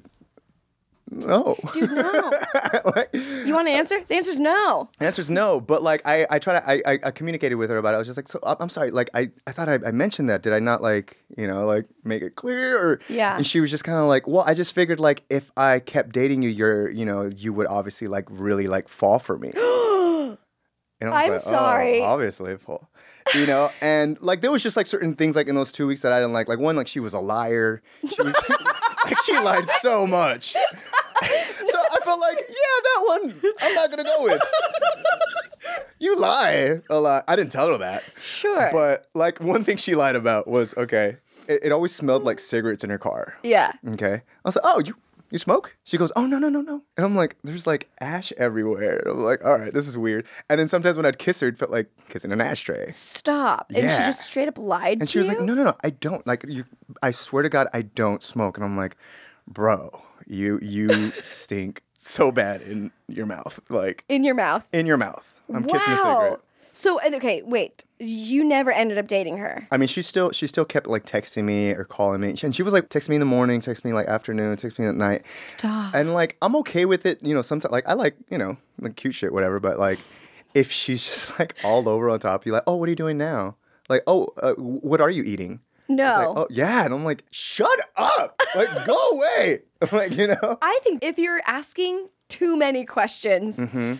no. Dude, no. Like, You want an answer? The answer's no. the answer's no. But like, I communicated with her about it. I was just like, so I'm sorry. Like, I thought I mentioned that. Did I not like, make it clear? Or, Yeah. And she was just kind of like, well, I just figured like if I kept dating you, you would obviously like really like fall for me. And I was I'm like, sorry. Oh, obviously, fall. And like there was just like certain things like in those 2 weeks that I didn't like. Like one, like she was a liar. She lied so much. So I felt like, yeah, that one I'm not gonna go with. You lie a lot. I didn't tell her that. Sure. But like one thing she lied about was it always smelled like cigarettes in her car. Yeah. Okay. I was like, oh, you smoke? She goes, oh, no. And I'm like, there's like ash everywhere. And I'm like, all right, this is weird. And then sometimes when I'd kiss her, it felt like kissing an ashtray. Stop. And she Yeah. just straight up lied And to she was you? like, no, I don't. Like, I swear to God, I don't smoke. And I'm like, bro, you stink so bad in your mouth. Like, In your mouth. in your mouth. I'm kissing a cigarette. So, okay, wait. You never ended up dating her. I mean, she still kept like texting me or calling me, and she was like text me in the morning, text me like afternoon, text me at night. Stop. And like I'm okay with it, sometimes like I like like cute shit, whatever. But like if she's just like all over on top of you, like, oh, what are you doing now? Like, oh, what are you eating? No. Like, oh yeah, and I'm like, shut up, like go away, like I think if you're asking too many questions,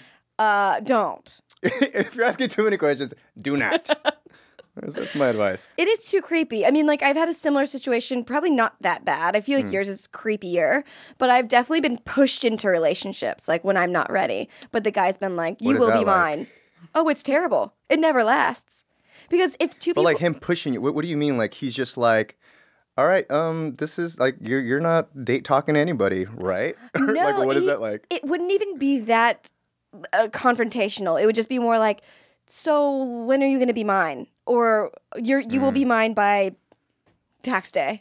don't. If you're asking too many questions, do not. That's my advice. It is too creepy. I mean, like, I've had a similar situation, probably not that bad. I feel like yours is creepier, but I've definitely been pushed into relationships, like, when I'm not ready. But the guy's been like, you What is will that be like? mine. Oh, it's terrible. It never lasts. Because if two But people... like him pushing you, what do you mean? Like he's just like, all right, this is like you're not date talking to anybody, right? No, like what is that like? It wouldn't even be that confrontational. It would just be more like, so when are you going to be mine? Or you will be mine by tax day.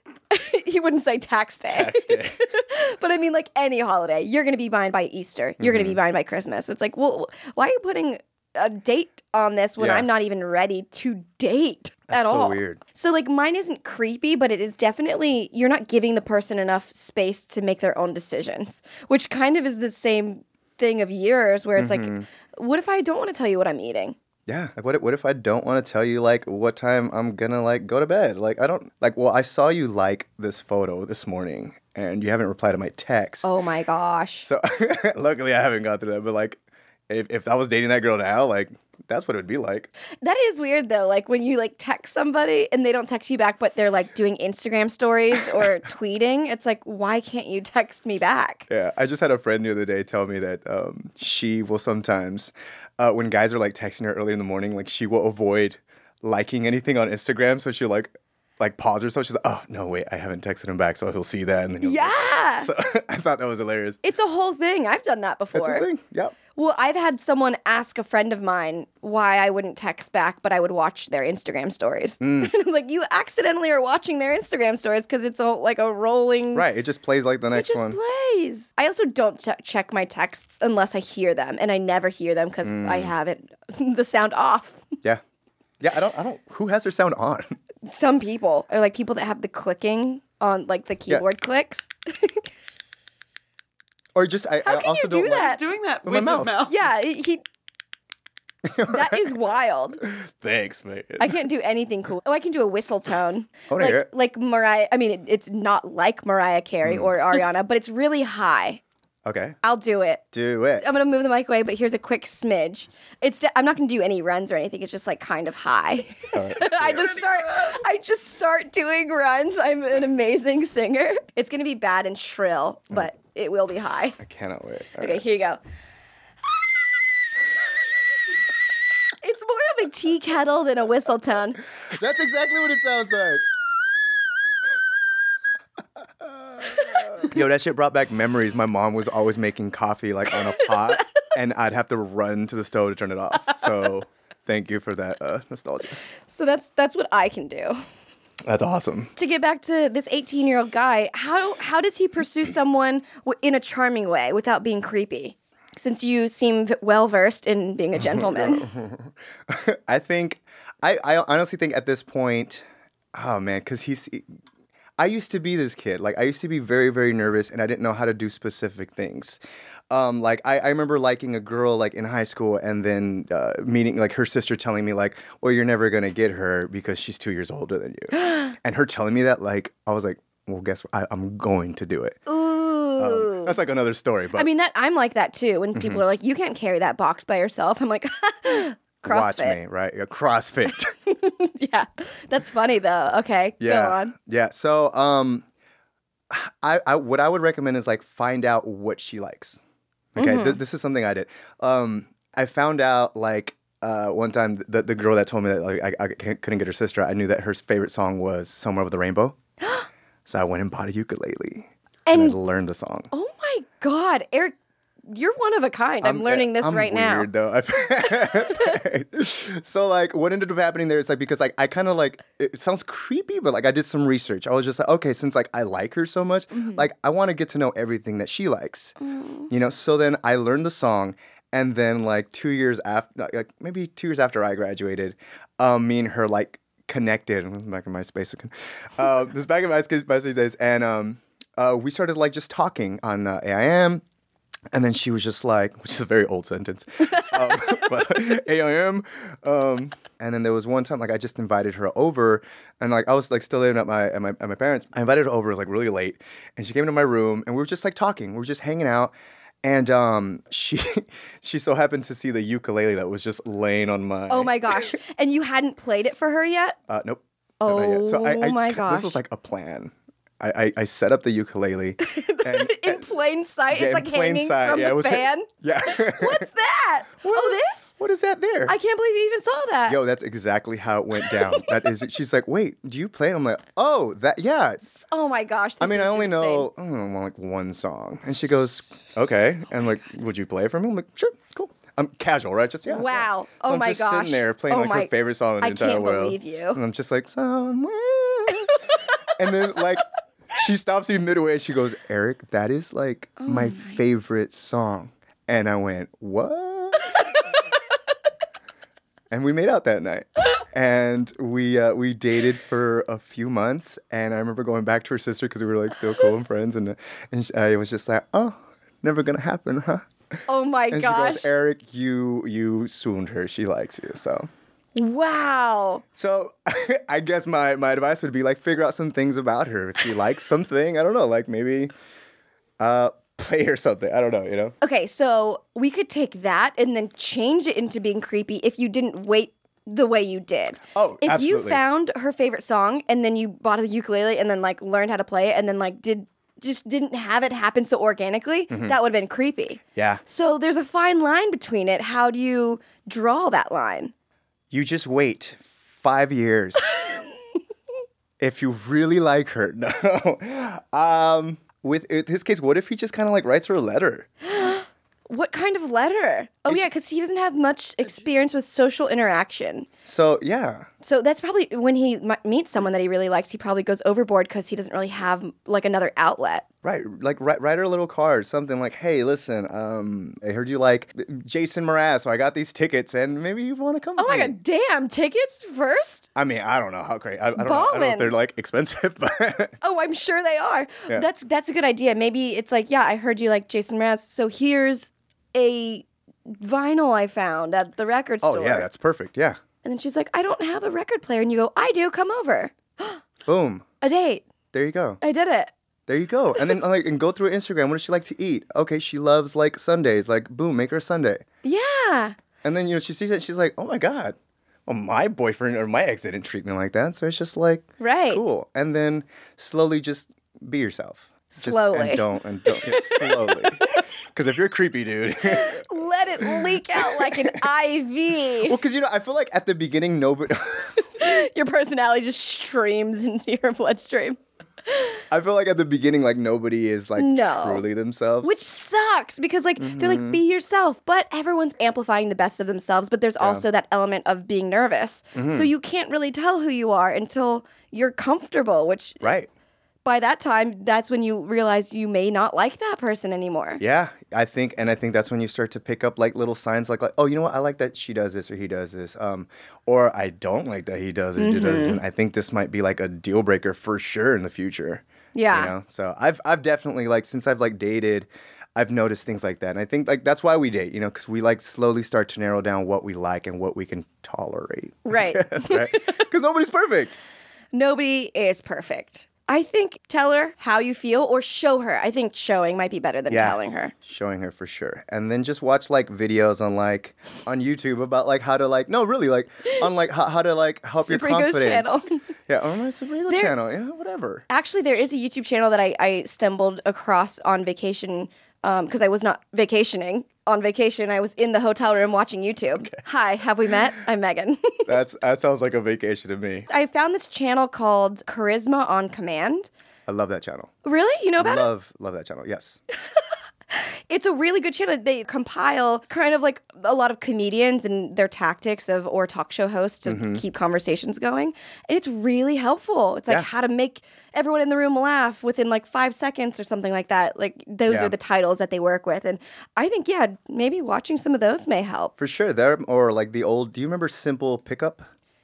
He wouldn't say tax day. Tax day. But I mean, like any holiday. You're going to be mine by Easter. You're going to be mine by Christmas. It's like, well, why are you putting a date on this when Yeah. I'm not even ready to date at That's so all? weird. So like mine isn't creepy, but it is definitely, you're not giving the person enough space to make their own decisions, which kind of is the same thing of yours where it's like, what if I don't want to tell you what I'm eating? Yeah. Like what if I don't want to tell you like what time I'm gonna like go to bed? Like I don't like. Well, I saw you like this photo this morning, and you haven't replied to my text. Oh my gosh. So luckily I haven't gone through that. But like, if I was dating that girl now, like that's what it would be like. That is weird though. Like when you like text somebody and they don't text you back, but they're like doing Instagram stories or tweeting. It's like, why can't you text me back? Yeah, I just had a friend the other day tell me that she will sometimes, when guys are like texting her early in the morning, like she will avoid liking anything on Instagram. So she'll like pause herself. She's like, oh, no, wait, I haven't texted him back. So he'll see that. And then Yeah. So I thought that was hilarious. It's a whole thing. I've done that before. That's a thing. Yep. Well, I've had someone ask a friend of mine why I wouldn't text back, but I would watch their Instagram stories. And I'm like, you accidentally are watching their Instagram stories because it's like a rolling... Right. It just plays like the next one. It just plays. I also don't check my texts unless I hear them, and I never hear them because I have the sound off. Yeah. Yeah, I don't... Who has their sound on? Some people are like people that have the clicking on like the keyboard clicks. Or just... I How can also you don't do like- that? Doing that With with my his mouth. mouth. Yeah, that is wild. Thanks, man. I can't do anything cool. Oh, I can do a whistle tone. I wanna hear it. Like Mariah. I mean, it's not like Mariah Carey or Ariana, but it's really high. Okay. I'll do it. Do it. I'm gonna move the mic away, but here's a quick smidge. I'm not gonna do any runs or anything. It's just like kind of high. I just start doing runs. I'm an amazing singer. It's gonna be bad and shrill, but it will be high. I cannot wait. All Okay, right. here you go. It's more of a tea kettle than a whistle tone. That's exactly what it sounds like. Yo, that shit brought back memories. My mom was always making coffee like on a pot, and I'd have to run to the stove to turn it off. So thank you for that nostalgia. So that's what I can do. That's awesome. To get back to this 18-year-old guy, how does he pursue someone in a charming way without being creepy? Since you seem well-versed in being a gentleman. I honestly think at this point, oh man, because I used to be this kid. Like, I used to be very, very nervous, and I didn't know how to do specific things. Like, I remember liking a girl, like, in high school, and then meeting, like, her sister telling me, like, well, you're never going to get her because she's 2 years older than you. And her telling me that, like, I was like, well, guess what? I'm going to do it. Ooh. That's like another story. But I mean, I'm like that, too. When people are like, you can't carry that box by yourself. I'm like, CrossFit. Watch me, right? Yeah, CrossFit. Yeah. That's funny, though. Okay, go on. Yeah, so I what I would recommend is, like, find out what she likes. Okay, this is something I did. I found out, like, one time the girl that told me that, like, I couldn't get her sister, I knew that her favorite song was Somewhere Over the Rainbow. So I went and bought a ukulele and I learned the song. Oh my God, Eric, you're one of a kind. I'm learning this right now. I'm weird, though. So, like, what ended up happening there is, like, because, like, I kind of, like, it sounds creepy, but, like, I did some research. I was just like, okay, since, like, I like her so much, like, I want to get to know everything that she likes. You know, so then I learned the song, and then, like, 2 years after, like, maybe 2 years after I graduated, me and her, like, connected. Back in MySpace. This back in MySpace days, and we started, like, just talking on AIM. And then she was just like, which is a very old sentence, but AIM. And then there was one time, like, I just invited her over, and, like, I was, like, still living at my parents'. I invited her over, like, really late, and she came into my room, and we were just, like, talking. We were just hanging out, and she so happened to see the ukulele that was just laying on my. Oh my gosh! And you hadn't played it for her yet? Nope. Oh, not yet. So my gosh! This was like a plan. I set up the ukulele. And, in plain sight? Yeah, it's like hanging from the fan? Yeah. What's that? This? What is that there? I can't believe you even saw that. Yo, that's exactly how it went down. That is, she's like, wait, do you play it? I'm like, oh, that, yeah. Oh my gosh, I mean, I only insane. know, I don't know, like one song. And she goes, okay. And like, would you play it for me? I'm like, sure, cool. I'm casual, right? Just, yeah. Wow. Yeah. So oh my I'm just gosh. sitting there playing like her favorite song in the entire world. I can't believe you. And I'm just like, somewhere. And then like, she stops me midway and she goes, Eric, that is like my favorite song. And I went, what? And we made out that night. And we dated for a few months. And I remember going back to her sister because we were like still cool and friends. And I was just like, oh, never gonna happen, huh? Oh my and gosh. She goes, Eric, you swooned her. She likes you, so. Wow. So I guess my advice would be like figure out some things about her. If she likes something, I don't know, like maybe play her something. I don't know, you know? Okay, so we could take that and then change it into being creepy if you didn't wait the way you did. Oh, if absolutely. you found her favorite song and then you bought a ukulele and then like learned how to play it and then like didn't have it happen so organically, that would have been creepy. Yeah. So there's a fine line between it. How do you draw that line? You just wait 5 years. If you really like her. No. With his case, what if he just kind of like writes her a letter? What kind of letter? Oh, yeah, because he doesn't have much experience with social interaction. So, yeah. So that's probably when he meets someone that he really likes, he probably goes overboard because he doesn't really have like another outlet. Right. Like write her a little card, something like, hey, listen, I heard you like Jason Mraz, so I got these tickets and maybe you want to come Oh my God, damn, tickets first? I mean, I don't know how great. I don't know if they're like expensive, but oh, I'm sure they are. Yeah. That's a good idea. Maybe it's like, yeah, I heard you like Jason Mraz, so here's a vinyl I found at the record store. Oh, yeah, that's perfect. Yeah. And then she's like, I don't have a record player. And you go, I do. Come over. Boom. A date. There you go. I did it. There you go. And then and go through Instagram. What does she like to eat? Okay, she loves like Sundays. Like, boom, make her a Sunday. Yeah. And then, she sees it and she's like, oh my God. Well, my boyfriend or my ex didn't treat me like that. So it's just like, right. Cool. And then slowly just be yourself. Slowly. And don't. Yeah, slowly. Because if you're creepy, dude. Let it leak out like an IV. Well, because, I feel like at the beginning, nobody. Your personality just streams into your bloodstream. I feel like at the beginning, like, nobody is, like, truly themselves. Which sucks, because, like, they're like, be yourself. But everyone's amplifying the best of themselves. But there's also that element of being nervous. So you can't really tell who you are until you're comfortable, which... Right. by that time, that's when you realize you may not like that person anymore. Yeah, I think that's when you start to pick up like little signs like, oh, you know what? I like that she does this or he does this. Or I don't like that he does or she does this. And I think this might be like a deal breaker for sure in the future. Yeah. You know? So I've definitely like, since I've like dated, I've noticed things like that. And I think like that's why we date, you know, because we like slowly start to narrow down what we like and what we can tolerate. Right. Right? Because nobody's perfect. Nobody is perfect. I think tell her how you feel or show her. I think showing might be better than telling her. Showing her for sure. And then just watch like videos on YouTube about like how to like, no, really like on like how to like help Super your Ego's confidence. channel. Yeah, on my Super Ego channel. Yeah, whatever. Actually, there is a YouTube channel that I stumbled across on vacation because I was not vacationing. On vacation, I was in the hotel room watching YouTube. Okay. Hi, have we met? I'm Megan. That sounds like a vacation to me. I found this channel called Charisma on Command. I love that channel. Really? You know about it? Love that channel, yes. It's a really good channel. They compile kind of like a lot of comedians and their tactics or talk show hosts to keep conversations going. And it's really helpful. It's like how to make everyone in the room laugh within like 5 seconds or something like that. Like those are the titles that they work with. And I think, maybe watching some of those may help. For sure. Or like the old, do you remember Simple Pickup?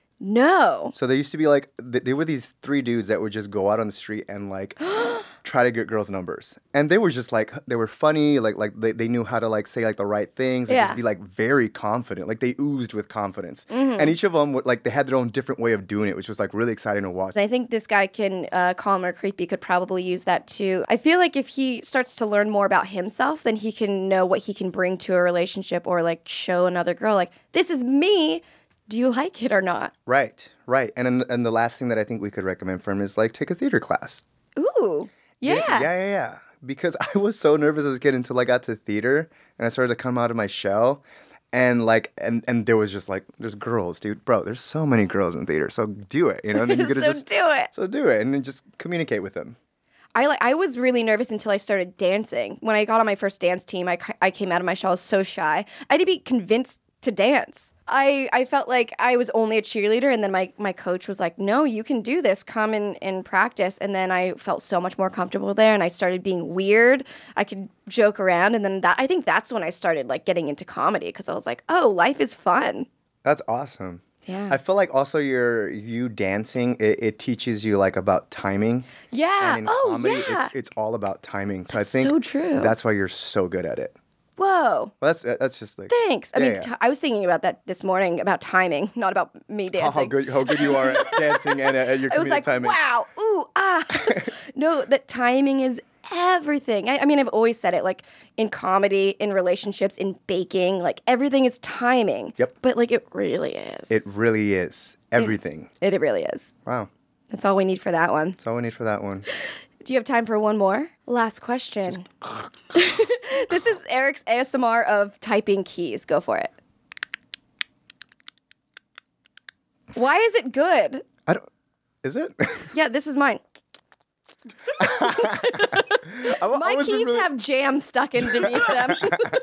No. So they used to be like, they were these 3 dudes that would just go out on the street and like try to get girls' numbers. And they were just like, they were funny, like they knew how to like say like the right things and just be like very confident. Like they oozed with confidence. And each of them would like, they had their own different way of doing it, which was like really exciting to watch. I think this guy Calm or Creepy could probably use that too. I feel like if he starts to learn more about himself, then he can know what he can bring to a relationship or like show another girl like, this is me. Do you like it or not? Right. And the last thing that I think we could recommend for him is like take a theater class. Ooh, yeah. Yeah. Because I was so nervous as a kid until I got to theater and I started to come out of my shell. And like, and there was just like, there's girls, dude. Bro, there's so many girls in theater. So do it, you know? And then you could do it. So do it and then just communicate with them. I was really nervous until I started dancing. When I got on my first dance team, I came out of my shell. I was so shy. I had to be convinced to dance. I felt like I was only a cheerleader, and then my coach was like, no, you can do this. Come and practice. And then I felt so much more comfortable there, and I started being weird. I could joke around, and then I think that's when I started like getting into comedy because I was like, oh, life is fun. That's awesome. Yeah. I feel like also you dancing, it teaches you like about timing. Yeah. And in comedy, it's all about timing. So that's I think so true. That's why you're so good at it. Whoa. Well, that's just like... Thanks. I was thinking about that this morning, about timing, not about me dancing. How good you are at dancing and at your comedic timing. I was like, wow, ooh, ah. No, that timing is everything. I mean, I've always said it, like in comedy, in relationships, in baking, like everything is timing. Yep. But like it really is. It really is. Everything. It really is. Wow. That's all we need for that one. That's all we need for that one. Do you have time for one more? Last question. This is Eric's ASMR of typing keys. Go for it. Why is it good? Is it? Yeah, this is mine. My keys have jam stuck underneath them.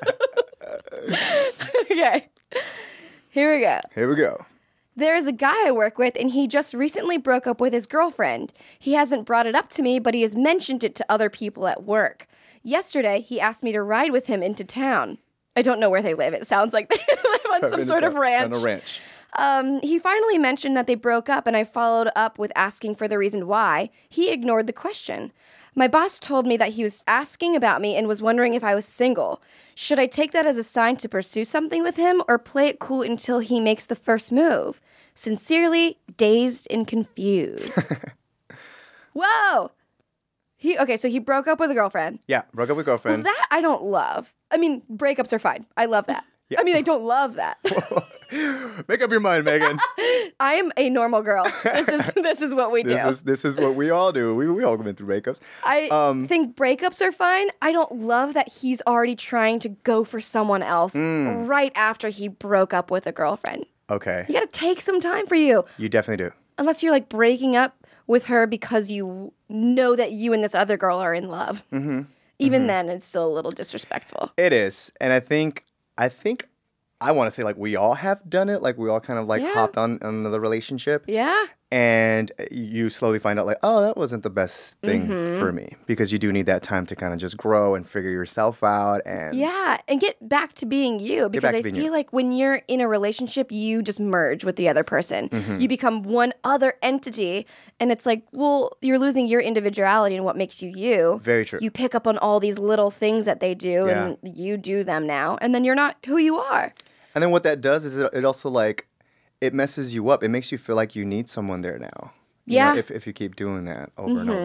Okay. Here we go. There is a guy I work with, and he just recently broke up with his girlfriend. He hasn't brought it up to me, but he has mentioned it to other people at work. Yesterday, he asked me to ride with him into town. I don't know where they live. It sounds like they live on some sort of ranch. On a ranch. He finally mentioned that they broke up, and I followed up with asking for the reason why. He ignored the question. My boss told me that he was asking about me and was wondering if I was single. Should I take that as a sign to pursue something with him or play it cool until he makes the first move? Sincerely, dazed and confused. Whoa! So he broke up with a girlfriend. Yeah, broke up with a girlfriend. Well, that I don't love. I mean, breakups are fine. I love that. Yeah. I mean, I don't love that. Make up your mind, Megan. I am a normal girl. This is what we do. This is what we all do. We all go through breakups. I think breakups are fine. I don't love that he's already trying to go for someone else right after he broke up with a girlfriend. Okay. You got to take some time for you. You definitely do. Unless you're like breaking up with her because you know that you and this other girl are in love. Mm-hmm. Even then, it's still a little disrespectful. It is. And I think I want to say like we all have done it. Like we all kind of like hopped on another relationship. Yeah. And you slowly find out like, oh, that wasn't the best thing for me, because you do need that time to kind of just grow and figure yourself out and get back to being you, because I feel like when you're in a relationship, you just merge with the other person. You become one other entity, and it's like, well, you're losing your individuality and what makes you you. Very true. You pick up on all these little things that they do and you do them now, and then you're not who you are. And then what that does is it also like, it messes you up. It makes you feel like you need someone there now. You know, if you keep doing that over and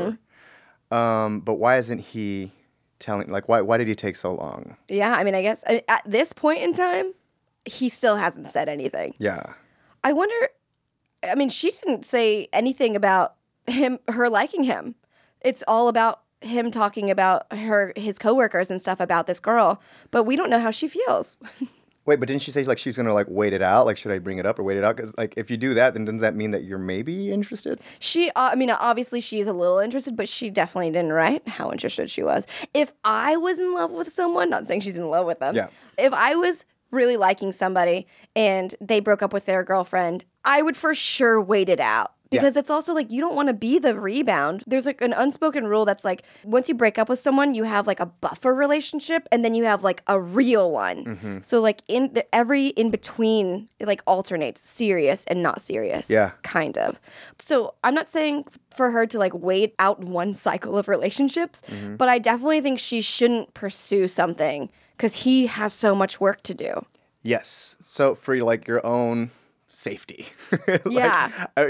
over. But why isn't he telling, like, why did he take so long? Yeah, I mean, I guess at this point in time, he still hasn't said anything. Yeah. I wonder, I mean, she didn't say anything about her liking him. It's all about him talking about his coworkers and stuff about this girl, but we don't know how she feels. Wait, but didn't she say like she's gonna like wait it out? Like, should I bring it up or wait it out? Because like if you do that, then doesn't that mean that you're maybe interested? I mean, obviously she's a little interested, but she definitely didn't write how interested she was. If I was in love with someone, not saying she's in love with them. Yeah. If I was really liking somebody and they broke up with their girlfriend, I would for sure wait it out. Because it's also like, you don't want to be the rebound. There's like an unspoken rule that's like, once you break up with someone, you have like a buffer relationship, and then you have like a real one. So like every in between, it like alternates serious and not serious. Yeah. Kind of. So I'm not saying for her to like wait out one cycle of relationships, but I definitely think she shouldn't pursue something because he has so much work to do. Yes. So for like your own safety. Yeah.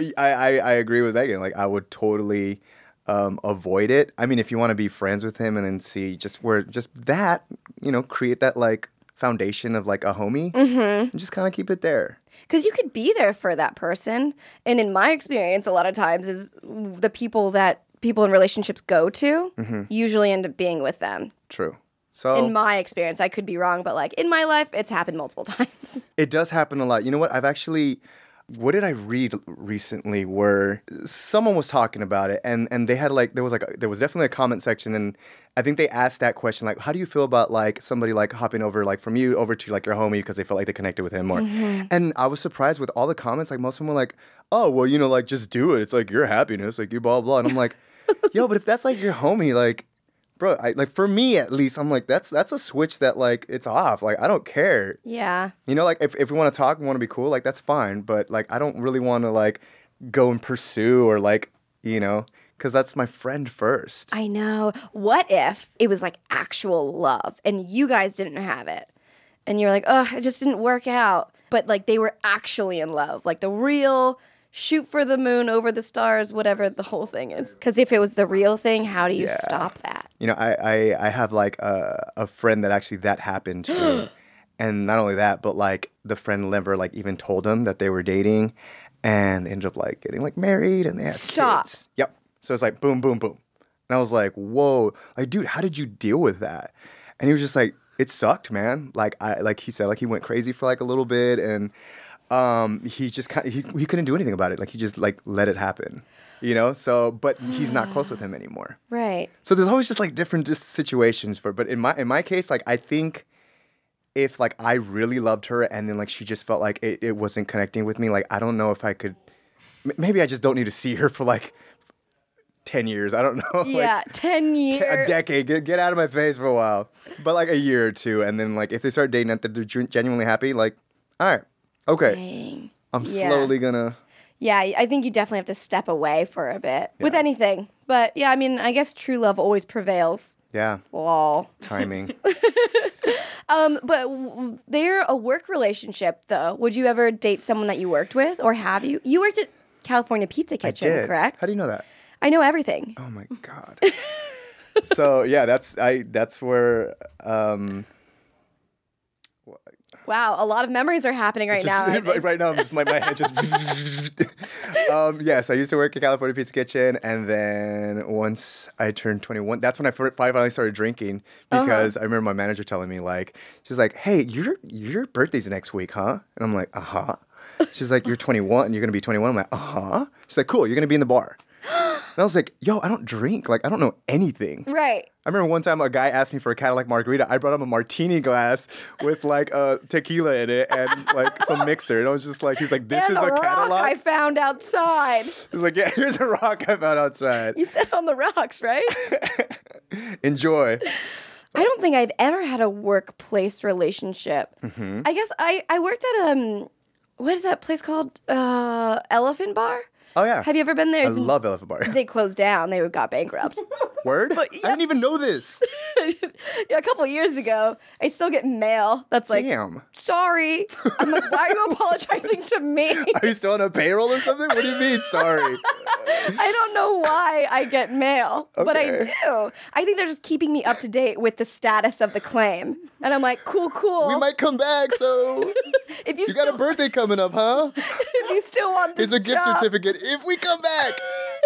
I agree with Megan. Like, I would totally avoid it. I mean, if you want to be friends with him and then see just that, you know, create that like foundation of like a homie and just kind of keep it there. Because you could be there for that person. And in my experience, a lot of times is the people that people in relationships go to usually end up being with them. True. So in my experience, I could be wrong, but like in my life, it's happened multiple times. It does happen a lot. You know what? What did I read recently where someone was talking about it and they had like, there was definitely a comment section, and I think they asked that question, like, how do you feel about like somebody like hopping over like from you over to like your homie because they felt like they connected with him more. And I was surprised with all the comments, like most of them were like, oh, well, you know, like just do it. It's like your happiness, like you blah, blah. And I'm like, yo, but if that's like your homie, like, bro, like for me at least, I'm like, that's a switch that like it's off. Like I don't care. Yeah. You know, like if we want to talk, we want to be cool, like that's fine. But like I don't really want to like go and pursue or like, you know, because that's my friend first. I know. What if it was like actual love and you guys didn't have it, and you're like, oh, it just didn't work out, but like they were actually in love, like the real shoot for the moon, over the stars, whatever the whole thing is. Because if it was the real thing, how do you stop that? You know, I have like a friend that actually that happened to. And not only that, but like the friend never like even told him that they were dating, and they ended up like getting like married and they had kids. Yep. So it's like boom, boom, boom. And I was like, whoa, like, dude, how did you deal with that? And he was just like, it sucked, man. Like he said, like he went crazy for like a little bit, and he just he couldn't do anything about it. Like he just like let it happen, you know? So, but he's not close with him anymore. Right. So there's always just like different situations but in my case, like I think if like I really loved her and then like she just felt like it wasn't connecting with me, like I don't know if I could, maybe I just don't need to see her for like 10 years. I don't know. Yeah, like, 10 years. A decade. Get out of my face for a while. But like a year or two. And then like if they start dating and they're genuinely happy, like, all right. Okay. Dang. I'm slowly gonna. Yeah, I think you definitely have to step away for a bit with anything. But yeah, I mean, I guess true love always prevails. Yeah. Lol. Timing. But they're a work relationship, though. Would you ever date someone that you worked with, or have you? You worked at California Pizza Kitchen, I did. correct? How do you know that? I know everything. Oh my God. So yeah, that's where. Wow, a lot of memories are happening right now. Right now, I'm just my head just. Yes, I used to work at California Pizza Kitchen, and then once I turned 21, that's when I finally started drinking, because I remember my manager telling me like, she's like, "Hey, your birthday's next week, huh?" And I'm like, "Uh huh." She's like, "You're 21. You're gonna be 21." I'm like, "Uh huh." She's like, "Cool. You're gonna be in the bar." I was like, yo, I don't drink. Like, I don't know anything. Right. I remember one time a guy asked me for a Cadillac margarita. I brought him a martini glass with like tequila in it and like some mixer. And I was just like, he's like, this and is a rock Cadillac? I found outside. He's like, yeah, here's a rock I found outside. You said on the rocks, right? Enjoy. I don't think I've ever had a workplace relationship. Mm-hmm. I guess I worked at what is that place called? Elephant Bar? Oh, yeah. Have you ever been there? I love Elephant Bar. They closed down. They got bankrupt. Word? I didn't even know this. Yeah, a couple of years ago, I still get mail that's like, damn. Sorry. I'm like, why are you apologizing to me? Are you still on a payroll or something? What do you mean, sorry? I don't know why I get mail, but I do. I think they're just keeping me up to date with the status of the claim. And I'm like, cool. We might come back, so if you got a birthday coming up, huh? If you still want this Here's a gift certificate if we come back.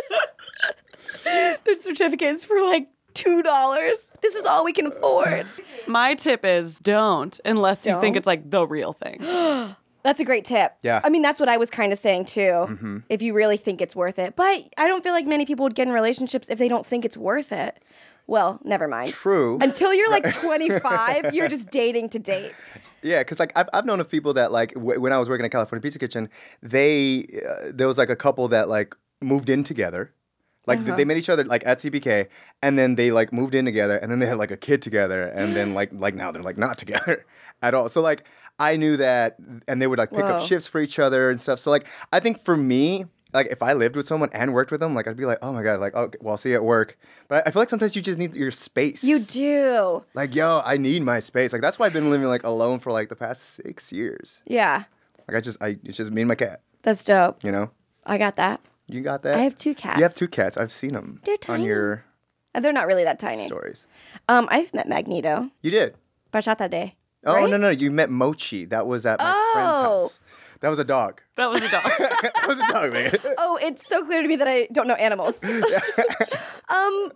There's certificates for like $2. This is all we can afford. My tip is don't, unless you think it's like the real thing. That's a great tip. Yeah. I mean, that's what I was kind of saying too, if you really think it's worth it. But I don't feel like many people would get in relationships if they don't think it's worth it. Well, never mind. True. Until you're like 25, you're just dating to date. Yeah, because like I've known of people that like when I was working at California Pizza Kitchen, there was like a couple that like moved in together. Like they met each other like at CBK, and then they like moved in together, and then they had like a kid together, and then like now they're like not together at all. So like I knew that, and they would like pick up shifts for each other and stuff. So like I think for me, like if I lived with someone and worked with them, like I'd be like, oh my god, like okay, well I'll see you at work. But I feel like sometimes you just need your space. You do. Like yo, I need my space. Like that's why I've been living like alone for like the past 6 years. Yeah. Like it's just me and my cat. That's dope. You know. I got that. You got that? I have 2 cats. You have 2 cats. I've seen them. They're tiny. On your They're not really that tiny. stories. I've met Magneto. You did? Bachata Day. Oh, right? no. You met Mochi. That was at my friend's house. That was a dog. That was a dog. That was a dog, man. Oh, it's so clear to me that I don't know animals. Moving on.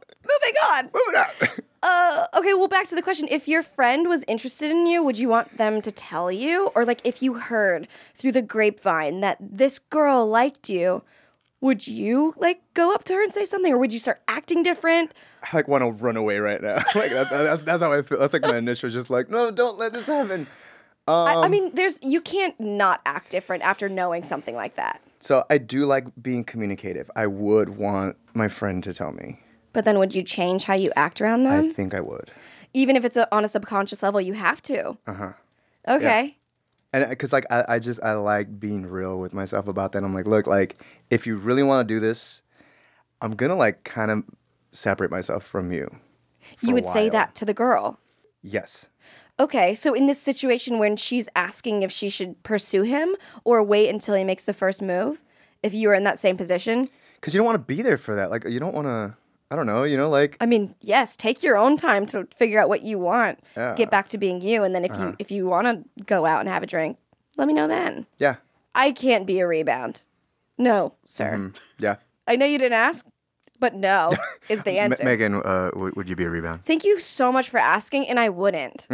Okay, well, back to the question. If your friend was interested in you, would you want them to tell you? Or like if you heard through the grapevine that this girl liked you, would you like go up to her and say something, or would you start acting different? I like want to run away right now. Like that's how I feel. That's like my initial, just like no, don't let this happen. I mean, you can't not act different after knowing something like that. So I do like being communicative. I would want my friend to tell me. But then would you change how you act around them? I think I would. Even if it's on a subconscious level, you have to. Uh-huh. Okay. Yeah. And because like I like being real with myself about that. I'm like, look, like if you really want to do this, I'm gonna like kind of separate myself from you. You would say that to the girl? Yes. Okay, so in this situation when she's asking if she should pursue him or wait until he makes the first move, if you were in that same position? Because you don't want to be there for that. Like, you don't want to, I don't know, like... I mean, yes, take your own time to figure out what you want. Yeah. Get back to being you, and then if you want to go out and have a drink, let me know then. Yeah. I can't be a rebound. No, sir. Mm-hmm. Yeah. I know you didn't ask, but no is the answer. Megan, would you be a rebound? Thank you so much for asking, and I wouldn't.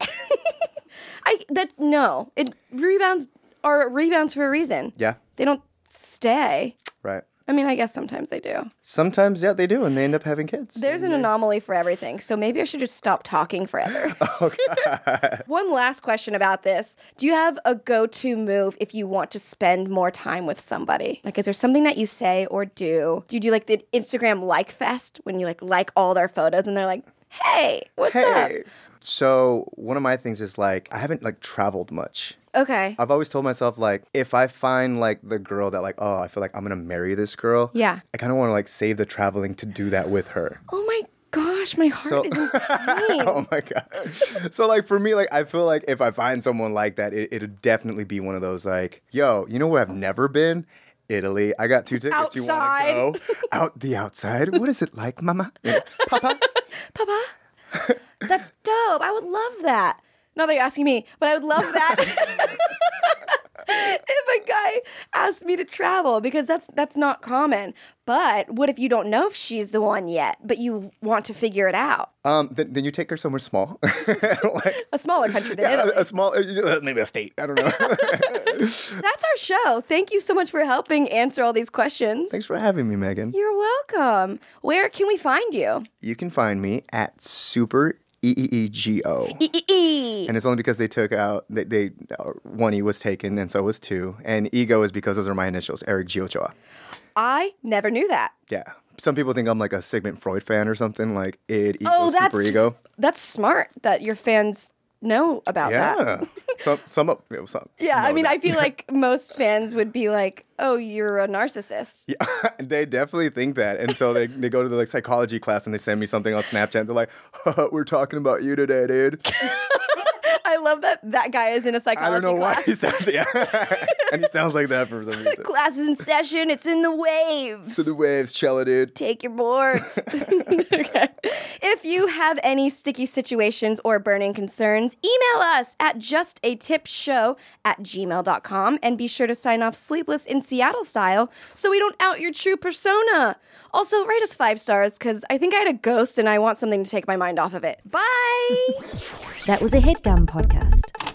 Rebounds are rebounds for a reason. Yeah. They don't stay. Right. I mean, I guess sometimes they do. Sometimes, yeah, they do, and they end up having kids. There's an anomaly for everything, so maybe I should just stop talking forever. Okay. One last question about this. Do you have a go-to move if you want to spend more time with somebody? Like, is there something that you say or do? Do you do, like, the Instagram like fest when you, like all their photos and they're like, hey, what's up? So one of my things is, like, I haven't, like, traveled much. Okay. I've always told myself, like, if I find, like, the girl that, like, oh, I feel like I'm going to marry this girl. Yeah. I kind of want to, like, save the traveling to do that with her. Oh, my gosh. My heart is in pain. Oh, my God. So, like, for me, like, I feel like if I find someone like that, it'd definitely be one of those, like, yo, you know where I've never been? Italy. I got 2 tickets. Outside. You want to go? Out the outside? What is it like, mama? Papa? Papa? That's dope. I would love that. Not that you're asking me, but I would love that if a guy asked me to travel, because that's not common. But what if you don't know if she's the one yet, but you want to figure it out? Then you take her somewhere small. A smaller country than Italy. A small, maybe a state. I don't know. That's our show. Thank you so much for helping answer all these questions. Thanks for having me, Megan. You're welcome. Where can we find you? You can find me at Super EEEGO. And it's only because they took out, one E was taken, and so was 2. And ego is because those are my initials, Eric G. Ochoa. I never knew that. Yeah. Some people think I'm like a Sigmund Freud fan or something, like id equals super ego. That's smart that your fans know about that. Some. Yeah, I mean, I feel like most fans would be like, oh, you're a narcissist. Yeah, they definitely think that until they go to the psychology class and they send me something on Snapchat. They're like, we're talking about you today, dude. I love that guy is in a psychology class. I don't know why he sounds, and he sounds like that for some reason. Class is in session. It's in the waves. To the waves, chella, dude. Take your boards. Okay. If you have any sticky situations or burning concerns, email us at justatipshow@gmail.com and be sure to sign off Sleepless in Seattle style so we don't out your true persona. Also, rate us 5 stars because I think I had a ghost and I want something to take my mind off of it. Bye! That was a HeadGum podcast.